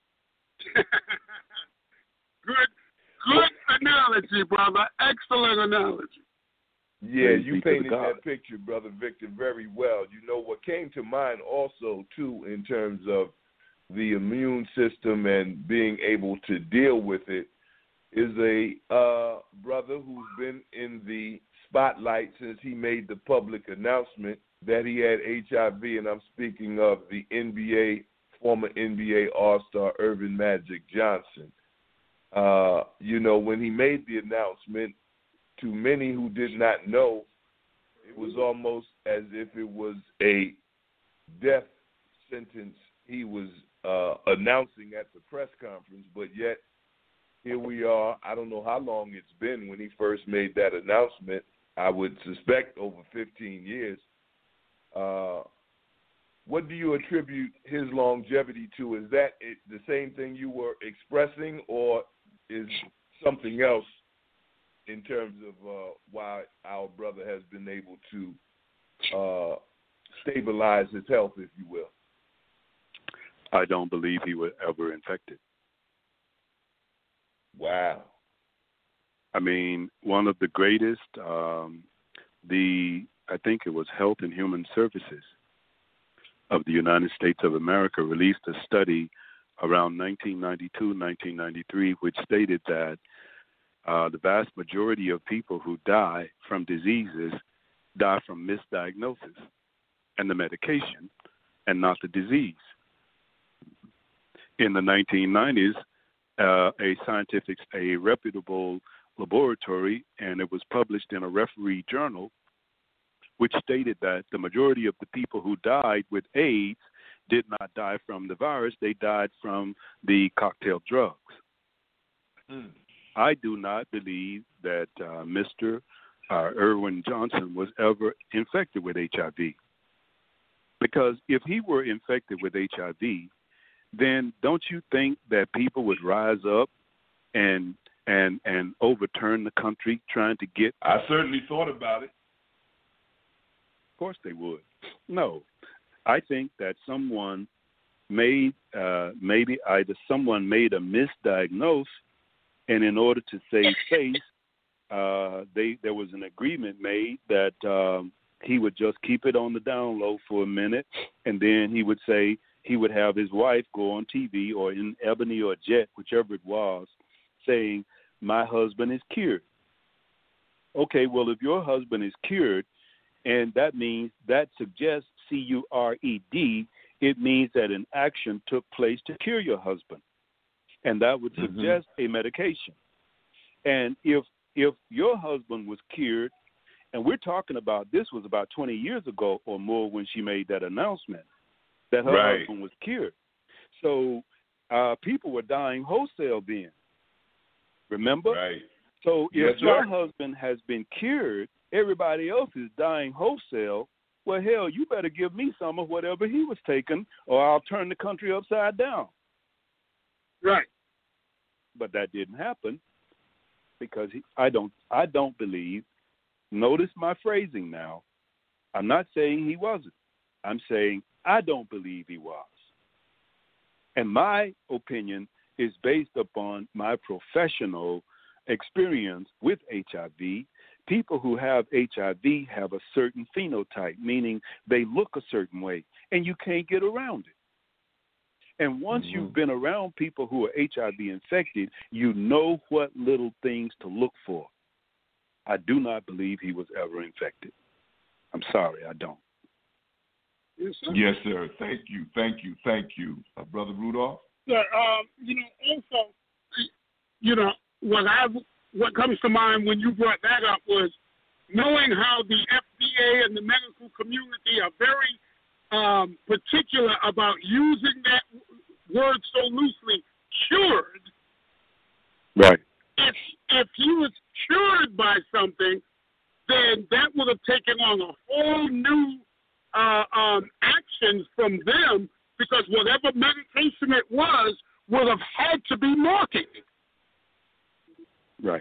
Speaker 7: good, good analogy, brother. Excellent analogy.
Speaker 5: Yeah, you painted that picture, Brother Victor, very well. You know, what came to mind also, too, in terms of the immune system and being able to deal with it, is a uh, brother who's been in the spotlight since he made the public announcement that he had H I V, and I'm speaking of the N B A, former N B A All-Star Earvin Magic Johnson. Uh, you know, when he made the announcement, to many who did not know, it was almost as if it was a death sentence he was uh, announcing at the press conference, but yet here we are. I don't know how long it's been when he first made that announcement. I would suspect over fifteen years. Uh, what do you attribute his longevity to? Is that it, the same thing you were expressing, or is something else in terms of uh, why our brother has been able to uh, stabilize his health, if you will?
Speaker 8: I don't believe he was ever infected.
Speaker 5: Wow.
Speaker 8: I mean, one of the greatest, um, the I think it was Health and Human Services of the United States of America released a study around nineteen ninety-two, nineteen ninety-three, which stated that Uh, the vast majority of people who die from diseases die from misdiagnosis and the medication and not the disease. In the nineteen nineties, uh, a scientific, a reputable laboratory, and it was published in a referee journal, which stated that the majority of the people who died with AIDS did not die from the virus, they died from the cocktail drugs. Mm. I do not believe that uh, Mister Uh, Earvin Johnson was ever infected with H I V. Because if he were infected with H I V, then don't you think that people would rise up and and and overturn the country trying to get...
Speaker 5: I certainly thought about it.
Speaker 8: Of course they would. No, I think that someone made, uh, maybe either someone made a misdiagnose, and in order to save face, uh, they there was an agreement made that um, he would just keep it on the down low for a minute, and then he would say he would have his wife go on T V or in Ebony or Jet, whichever it was, saying, "My husband is cured." Okay, well, if your husband is cured, and that means that suggests C U R E D, it means that an action took place to cure your husband. And that would suggest mm-hmm. a medication. And if if your husband was cured, and we're talking about this was about twenty years ago or more when she made that announcement that her
Speaker 5: right.
Speaker 8: husband was cured. So uh, people were dying wholesale then. Remember?
Speaker 5: Right.
Speaker 8: So if
Speaker 5: yes,
Speaker 8: your
Speaker 5: right.
Speaker 8: husband has been cured, everybody else is dying wholesale. Well, hell, you better give me some of whatever he was taking, or I'll turn the country upside down.
Speaker 7: Right.
Speaker 8: But that didn't happen because he, I don't. I don't believe. Notice my phrasing now. I'm not saying he wasn't. I'm saying I don't believe he was. And my opinion is based upon my professional experience with H I V. People who have H I V have a certain phenotype, meaning they look a certain way, and you can't get around it. And once mm-hmm. you've been around people who are H I V infected, you know what little things to look for. I do not believe he was ever infected. I'm sorry, I don't.
Speaker 7: Yes, sir.
Speaker 5: Yes, sir. Thank you, thank you, thank you. Uh, Brother Rudolph?
Speaker 7: Yeah, um, you know, also, you know, what I what comes to mind when you brought that up was knowing how the F D A and the medical community are very um, particular about using that word so loosely, cured.
Speaker 8: Right.
Speaker 7: If if he was cured by something, then that would have taken on a whole new uh, um, actions from them, because whatever medication it was would have had to be marketed.
Speaker 8: Right.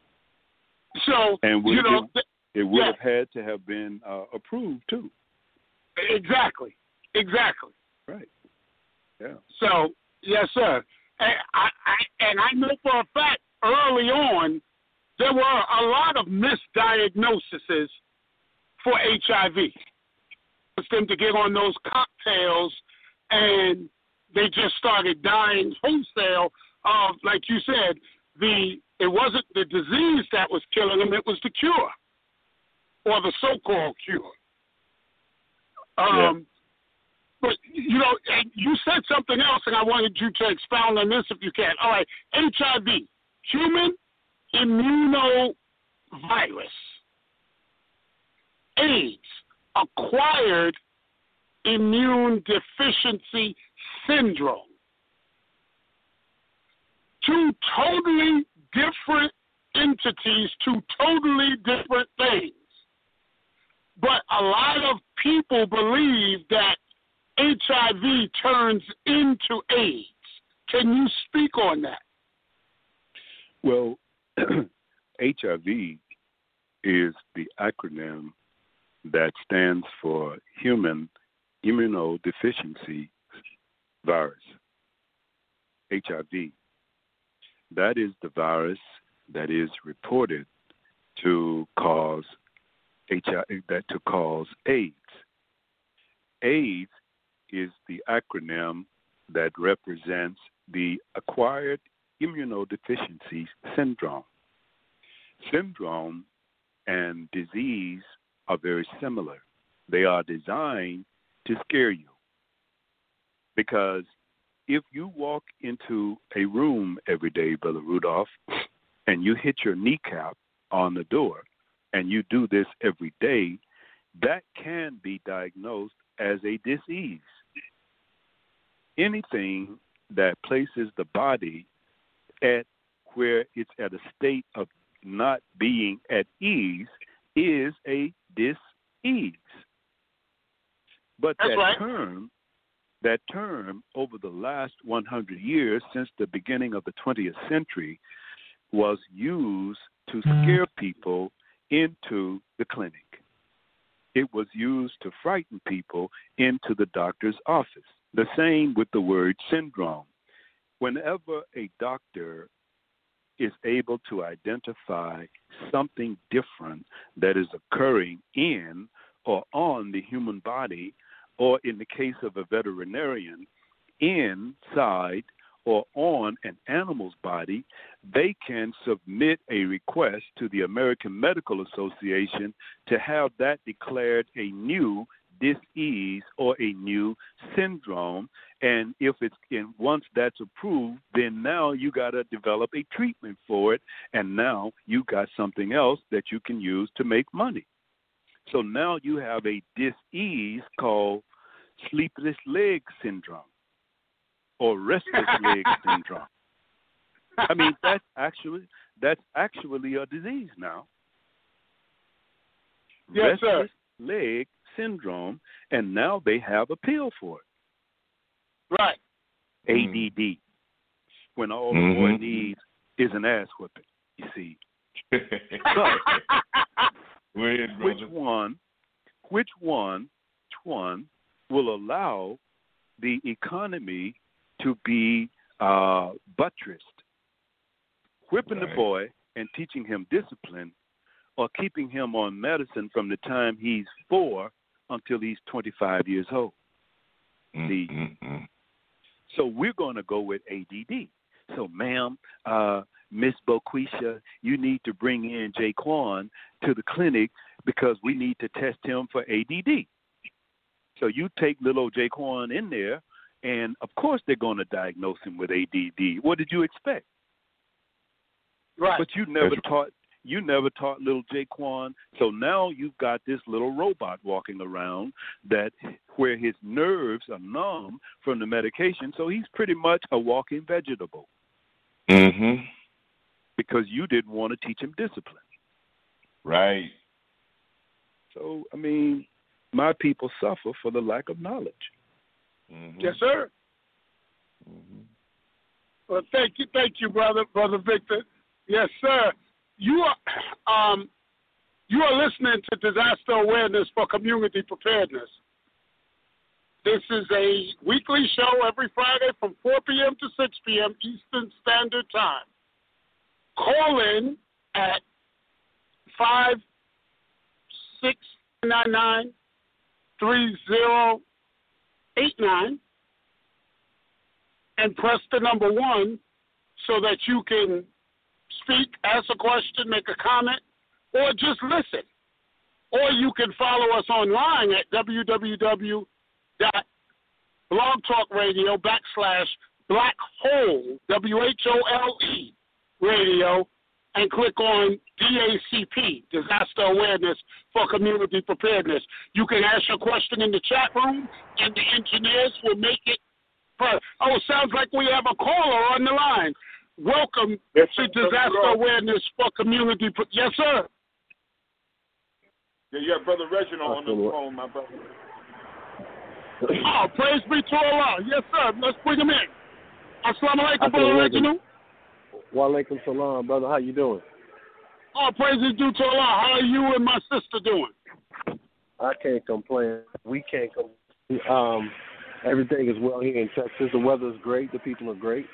Speaker 7: So,
Speaker 8: and would,
Speaker 7: you know,
Speaker 8: it, it would
Speaker 7: yeah.
Speaker 8: have had to have been uh, approved too.
Speaker 7: Exactly. Exactly.
Speaker 8: Right. Yeah.
Speaker 7: So, yes, sir. And I, I, and I know for a fact early on there were a lot of misdiagnoses for H I V. It's them to get on those cocktails, and they just started dying wholesale of, like you said, the it wasn't the disease that was killing them, it was the cure, or the so-called cure. Um,
Speaker 8: yeah.
Speaker 7: But, you know, and you said something else, and I wanted you to expound on this if you can. All right, H I V, human immunovirus. AIDS, acquired immune deficiency syndrome. Two totally different entities, two totally different things. But a lot of people believe that H I V turns into AIDS. Can you speak on that?
Speaker 8: Well, H I V is the acronym that stands for Human Immunodeficiency Virus, H I V. That is the virus that is reported to cause H I V, that to cause AIDS. AIDS is the acronym that represents the acquired immunodeficiency syndrome. Syndrome and disease are very similar. They are designed to scare you, because if you walk into a room every day, Brother Rudolph, and you hit your kneecap on the door, and you do this every day, that can be diagnosed as a disease. Anything that places the body at where it's at a state of not being at ease is a dis-ease. But
Speaker 7: That's
Speaker 8: that
Speaker 7: right.
Speaker 8: term, that term over the last one hundred years, since the beginning of the twentieth century, was used to scare people into the clinic. It was used to frighten people into the doctor's office. The same with the word syndrome. Whenever a doctor is able to identify something different that is occurring in or on the human body, or in the case of a veterinarian, inside or on an animal's body, they can submit a request to the American Medical Association to have that declared a new dis-ease or a new syndrome. And if it's and once that's approved, then now you got to develop a treatment for it, and now you got something else that you can use to make money. So now you have a dis-ease called sleepless leg syndrome or restless leg syndrome. I mean, that's actually that's actually a disease now.
Speaker 7: Yes,
Speaker 8: restless
Speaker 7: sir.
Speaker 8: leg syndrome, and now they have a pill for it.
Speaker 7: Right.
Speaker 8: A D D. When all
Speaker 5: mm-hmm.
Speaker 8: the boy needs is an ass whipping, you see. But
Speaker 5: Ahead,
Speaker 8: which one, which one, which one will allow the economy to be uh, buttressed? Whipping right. the boy and teaching him discipline, or keeping him on medicine from the time he's four until he's twenty-five years old.
Speaker 5: Mm-hmm.
Speaker 8: So we're going to go with A D D. So, ma'am, uh, Miss Boquisha, you need to bring in Jaquan to the clinic because we need to test him for A D D. So you take little Jaquan in there, and of course they're going to diagnose him with A D D. What did you expect?
Speaker 7: Right.
Speaker 8: But you never taught you never taught little Jaquan. So now you've got this little robot walking around that where his nerves are numb from the medication. So he's pretty much a walking vegetable.
Speaker 5: Mm-hmm.
Speaker 8: Because you didn't want to teach him discipline.
Speaker 5: Right.
Speaker 8: So, I mean, my people suffer for the lack of knowledge.
Speaker 5: Mm-hmm.
Speaker 7: Yes, sir.
Speaker 5: Mm-hmm.
Speaker 7: Well, thank you, thank you, brother, brother Victor. Yes, sir. You are um, you are listening to Disaster Awareness for Community Preparedness. This is a weekly show every Friday from four p.m. to six p.m. Eastern Standard Time. Call in at five six nine nine three zero eight nine and press the number one so that you can speak, ask a question, make a comment, or just listen. Or you can follow us online at www.blogtalkradio backslash black hole, W H O L E, radio, and click on D A C P, Disaster Awareness for Community Preparedness. You can ask your question in the chat room, and the engineers will make it. Oh, sounds like we have a caller on the line. Welcome
Speaker 5: yes,
Speaker 7: to Disaster Awareness for Community. Pre- yes, sir.
Speaker 5: Yeah, you have Brother Reginald on the phone, my brother.
Speaker 7: Oh, praise be to Allah. Yes, sir. Let's bring him in. Assalamu alaikum, Brother Reginald.
Speaker 9: Wa alaikum salam, brother. How you doing?
Speaker 7: Oh, praise is due to Allah. How are you and my sister doing?
Speaker 9: I can't complain. We can't complain. Um, everything is well here in Texas. The weather is great. The people are great.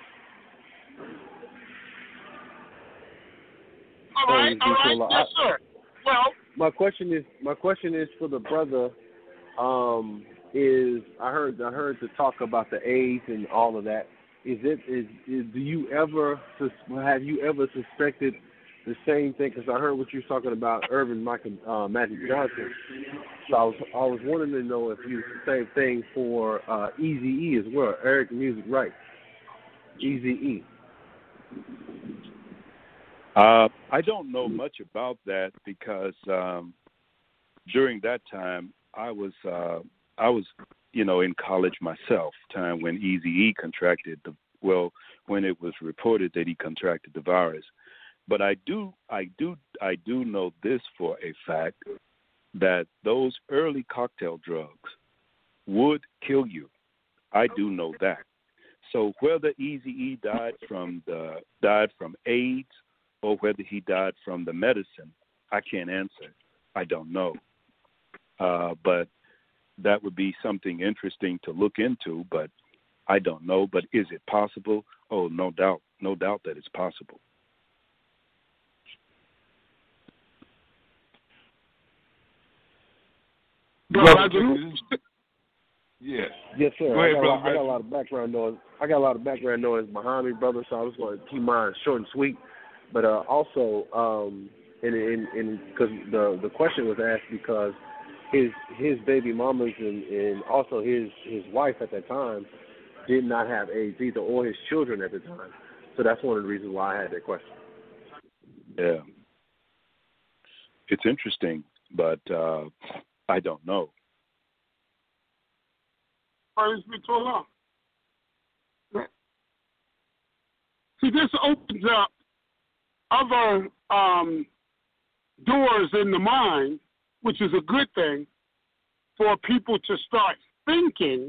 Speaker 7: All right, all right, yes, sir. Well,
Speaker 9: my question is, my question is for the brother. Um, is I heard, I heard the talk about the AIDS and all of that. Is it, is, is do you ever, have you ever suspected the same thing? Because I heard what you were talking about, Irvin Michael uh, Magic Johnson. So I was, I was wanting to know if you the same thing for uh, Eazy-E as well. Eric Music Right. Eazy-E.
Speaker 8: Uh, I don't know much about that because um, during that time I was uh, I was you know in college myself. Time when Eazy-E contracted the well when it was reported that he contracted the virus. But I do I do I do know this for a fact that those early cocktail drugs would kill you. I do know that. So whether Eazy-E died from the died from AIDS or whether he died from the medicine, I can't answer. I don't know. Uh, but that would be something interesting to look into, but I don't know. But is it possible? Oh, no doubt. No doubt that it's possible.
Speaker 5: Brother, Yes.
Speaker 9: Yes, sir.
Speaker 5: Go
Speaker 9: I,
Speaker 5: ahead,
Speaker 9: got a lot,
Speaker 5: brother.
Speaker 9: I got a lot of background noise. I got a lot of background noise behind me, brother. So I was going to keep mine short and sweet. But uh, also, um, and and because the the question was asked because his his baby mamas and, and also his his wife at that time did not have AIDS either, or his children at the time. So that's one of the reasons why I had that question.
Speaker 8: Yeah. It's interesting, but uh, I don't know.
Speaker 7: Praise be to Allah. See, this opens up other um, doors in the mind, which is a good thing, for people to start thinking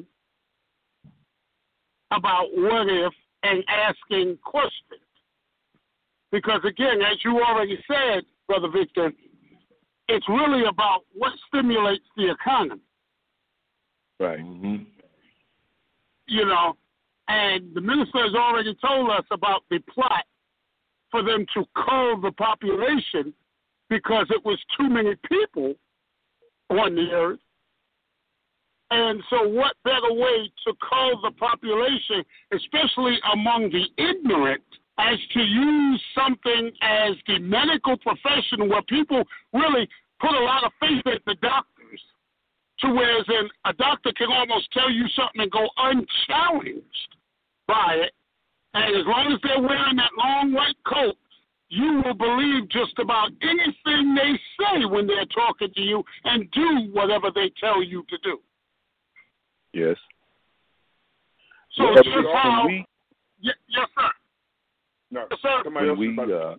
Speaker 7: about what if and asking questions. Because, again, as you already said, Brother Victor, it's really about what stimulates the economy.
Speaker 8: Right.
Speaker 5: Mm-hmm.
Speaker 7: You know, and the minister has already told us about the plot for them to cull the population because it was too many people on the earth. And so what better way to cull the population, especially among the ignorant, as to use something as the medical profession where people really put a lot of faith in the doctors, to whereas in a doctor can almost tell you something and go unchallenged by it. And as long as they're wearing that long white coat, you will believe just about anything they say when they're talking to you and do whatever they tell you to do.
Speaker 8: Yes.
Speaker 7: So
Speaker 8: well,
Speaker 7: just
Speaker 8: when
Speaker 7: how...
Speaker 8: we,
Speaker 7: yes, yes, sir.
Speaker 9: No,
Speaker 7: yes, sir.
Speaker 8: When we, uh,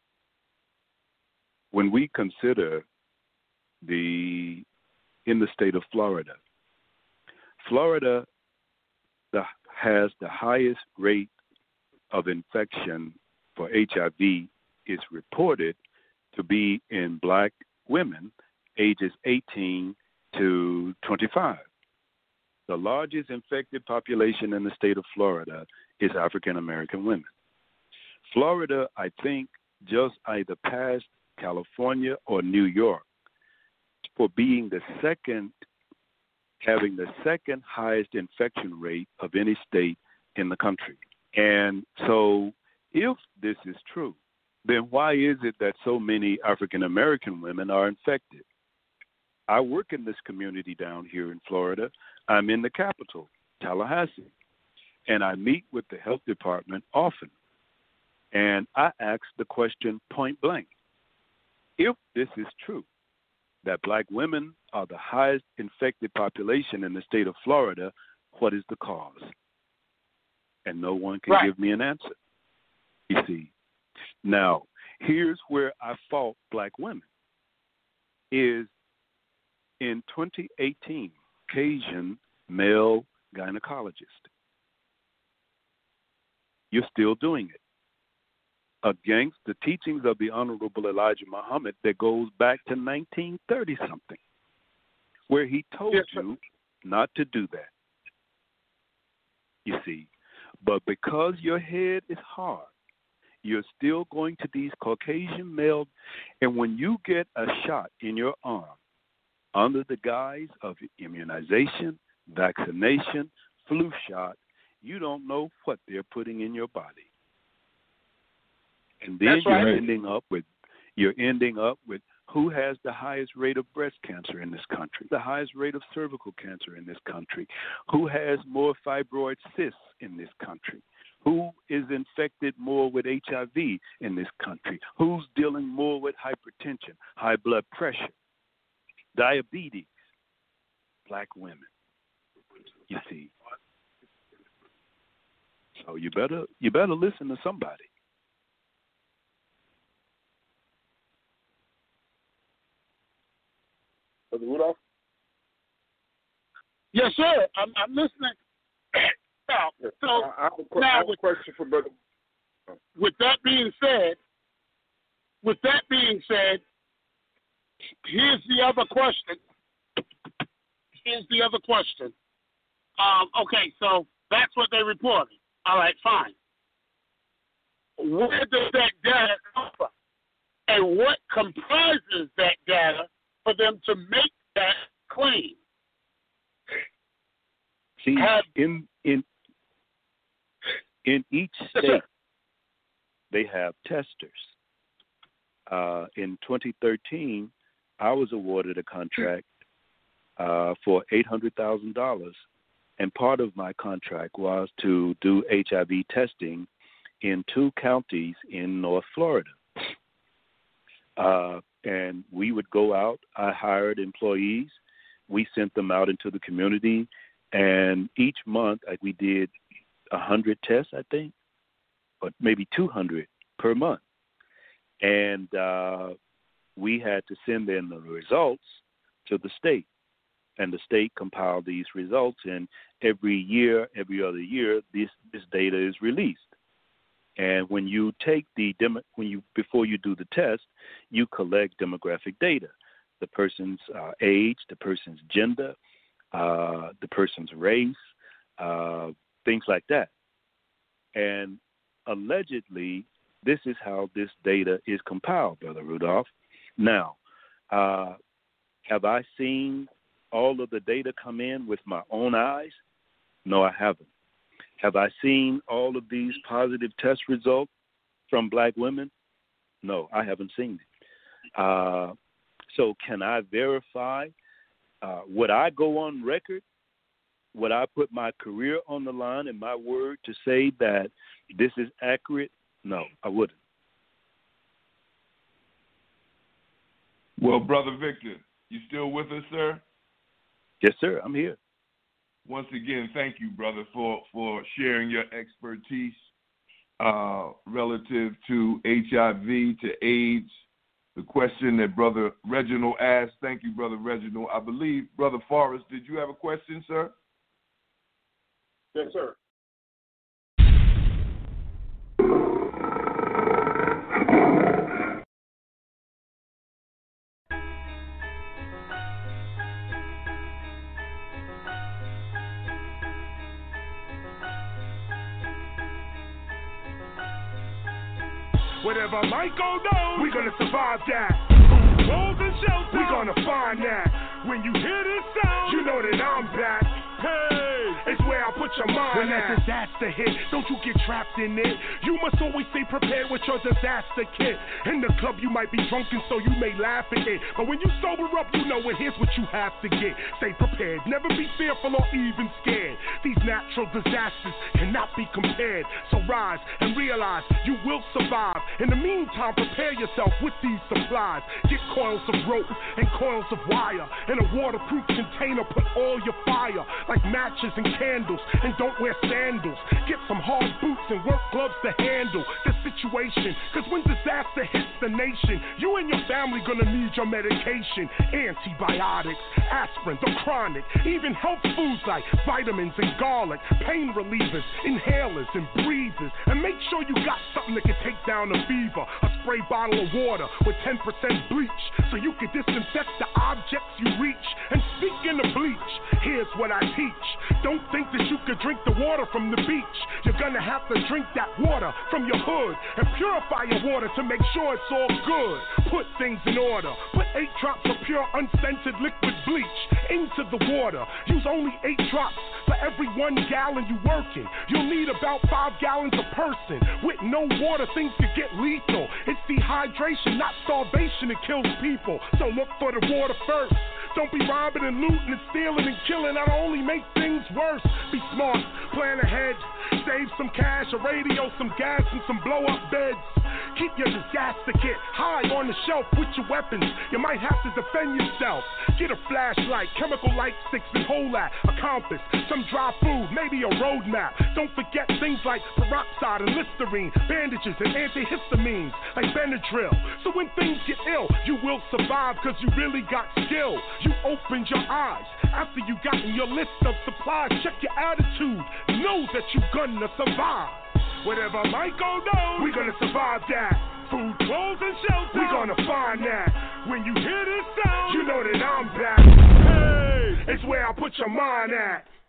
Speaker 8: when we consider the, in the state of Florida, Florida the, has the highest rate of infection for H I V is reported to be in black women ages eighteen to twenty-five. The largest infected population in the state of Florida is African American women. Florida, I think, just either passed California or New York for being the second, having the second highest infection rate of any state in the country. And so if this is true, then why is it that so many African American women are infected? I work in this community down here in Florida. I'm in the capital, Tallahassee, and I meet with the health department often. And I ask the question point blank, if this is true, that black women are the highest infected population in the state of Florida, what is the cause? And no one can
Speaker 7: right.
Speaker 8: give me an answer. You see, now, here's where I fault black women, is in twenty eighteen, Caucasian male gynecologist. You're still doing it against the teachings of the Honorable Elijah Muhammad that goes back to nineteen thirty something, where he told
Speaker 7: yes,
Speaker 8: you not to do that. You see, but because your head is hard, you're still going to these Caucasian male, and when you get a shot in your arm under the guise of immunization, vaccination, flu shot, you don't know what they're putting in your body. And then
Speaker 7: That's
Speaker 8: you're
Speaker 7: right.
Speaker 8: ending up with you're ending up with who has the highest rate of breast cancer in this country, the highest rate of cervical cancer in this country, who has more fibroid cysts in this country, who is infected more with H I V in this country, who's dealing more with hypertension, high blood pressure, diabetes, black women. You see. So you better you better listen to somebody.
Speaker 9: Brother Rudolph?
Speaker 7: Yes, sir. I'm, I'm listening. now, so
Speaker 9: I have, a,
Speaker 7: now,
Speaker 9: I have
Speaker 7: with,
Speaker 9: a question for Brother.
Speaker 7: with that being said, with that being said, here's the other question. Here's the other question. Um, okay, so that's what they reported. All right, fine. Where does that data come from? And what comprises that data for them to make that claim?
Speaker 8: See, in in in each state, they have testers. Uh, in twenty thirteen, I was awarded a contract uh, for eight hundred thousand dollars, and part of my contract was to do H I V testing in two counties in North Florida. Uh, and we would go out. I hired employees. We sent them out into the community, and each month like we did one hundred tests, I think, or maybe two hundred per month. And uh, we had to send in the results to the state, and the state compiled these results. And every year, every other year, this this data is released. And when you take the demo, when you before you do the test, you collect demographic data: the person's uh, age, the person's gender, uh, the person's race, uh, things like that. And allegedly, this is how this data is compiled, Brother Rudolph. Now, uh, have I seen all of the data come in with my own eyes? No, I haven't. Have I seen all of these positive test results from black women? No, I haven't seen it. Uh, so can I verify? Uh, would I go on record? Would I put my career on the line and my word to say that this is accurate? No, I wouldn't.
Speaker 5: Well, Brother Victor, you still with us, sir?
Speaker 8: Yes, sir. I'm here.
Speaker 5: Once again, thank you, brother, for, for sharing your expertise uh, relative to H I V, to AIDS, the question that Brother Reginald asked. Thank you, Brother Reginald. I believe, Brother Forrest, did you have a question, sir?
Speaker 7: Yes, sir.
Speaker 10: Whatever might go down, we gonna survive that. Food, clothes, and shelter, we gonna find that. When you hear this sound, you know that I'm back. Hey, it's where I put your mind when at. When that disaster hit, don't you get trapped in it. You must always stay prepared with your disaster kit. In the club, you might be drunken, so you may laugh at it. But when you sober up, you know it. Here's what you have to get. Stay prepared, never be fearful or even scared. These natural disasters cannot be compared. So rise and realize you will survive. In the meantime, prepare yourself with these supplies. Get coils of rope and coils of wire. In a waterproof container, put all your fire. Like matches and candles, and don't wear sandals. Get some hard boots and work gloves to handle the situation. Cause when disaster hits the nation, you and your family gonna need your medication. Antibiotics, aspirin, the chronic, even health foods like vitamins and garlic, pain relievers, inhalers and breathers. And make sure you got something that can take down a fever. A spray bottle of water with ten percent bleach, so you can disinfect the objects you reach. And speaking of bleach, here's what I teach. Don't think that you could drink the water from the beach. You're gonna have to drink that water from your hood and purify your water to make sure it's all good. Put things in order. Put eight drops of pure unscented liquid bleach into the water. Use only eight drops for every one gallon you working. You'll need about five gallons a person. With no water, things could get lethal. It's dehydration, not starvation, that kills people. So look for the water first. Don't be robbing and looting and stealing and killing. That'll only make things worse. Be smart, plan ahead. Save some cash, a radio, some gas, and some blow-up beds. Keep your disaster kit high on the shelf with your weapons. You might have to defend yourself. Get a flashlight, chemical light sticks and hold that. A compass, some dry food, maybe a road map. Don't forget things like peroxide and Listerine, bandages and antihistamines like Benadryl. So when things get ill, you will survive because you really got skill. You opened your eyes after you got in your list of supplies. Check your attitude, know that you're gonna survive. Whatever might go down, we gonna survive that. Food, clothes, and shelter, we gonna find that. When you hear this sound, you know that I'm back. Hey, it's where I put your mind at.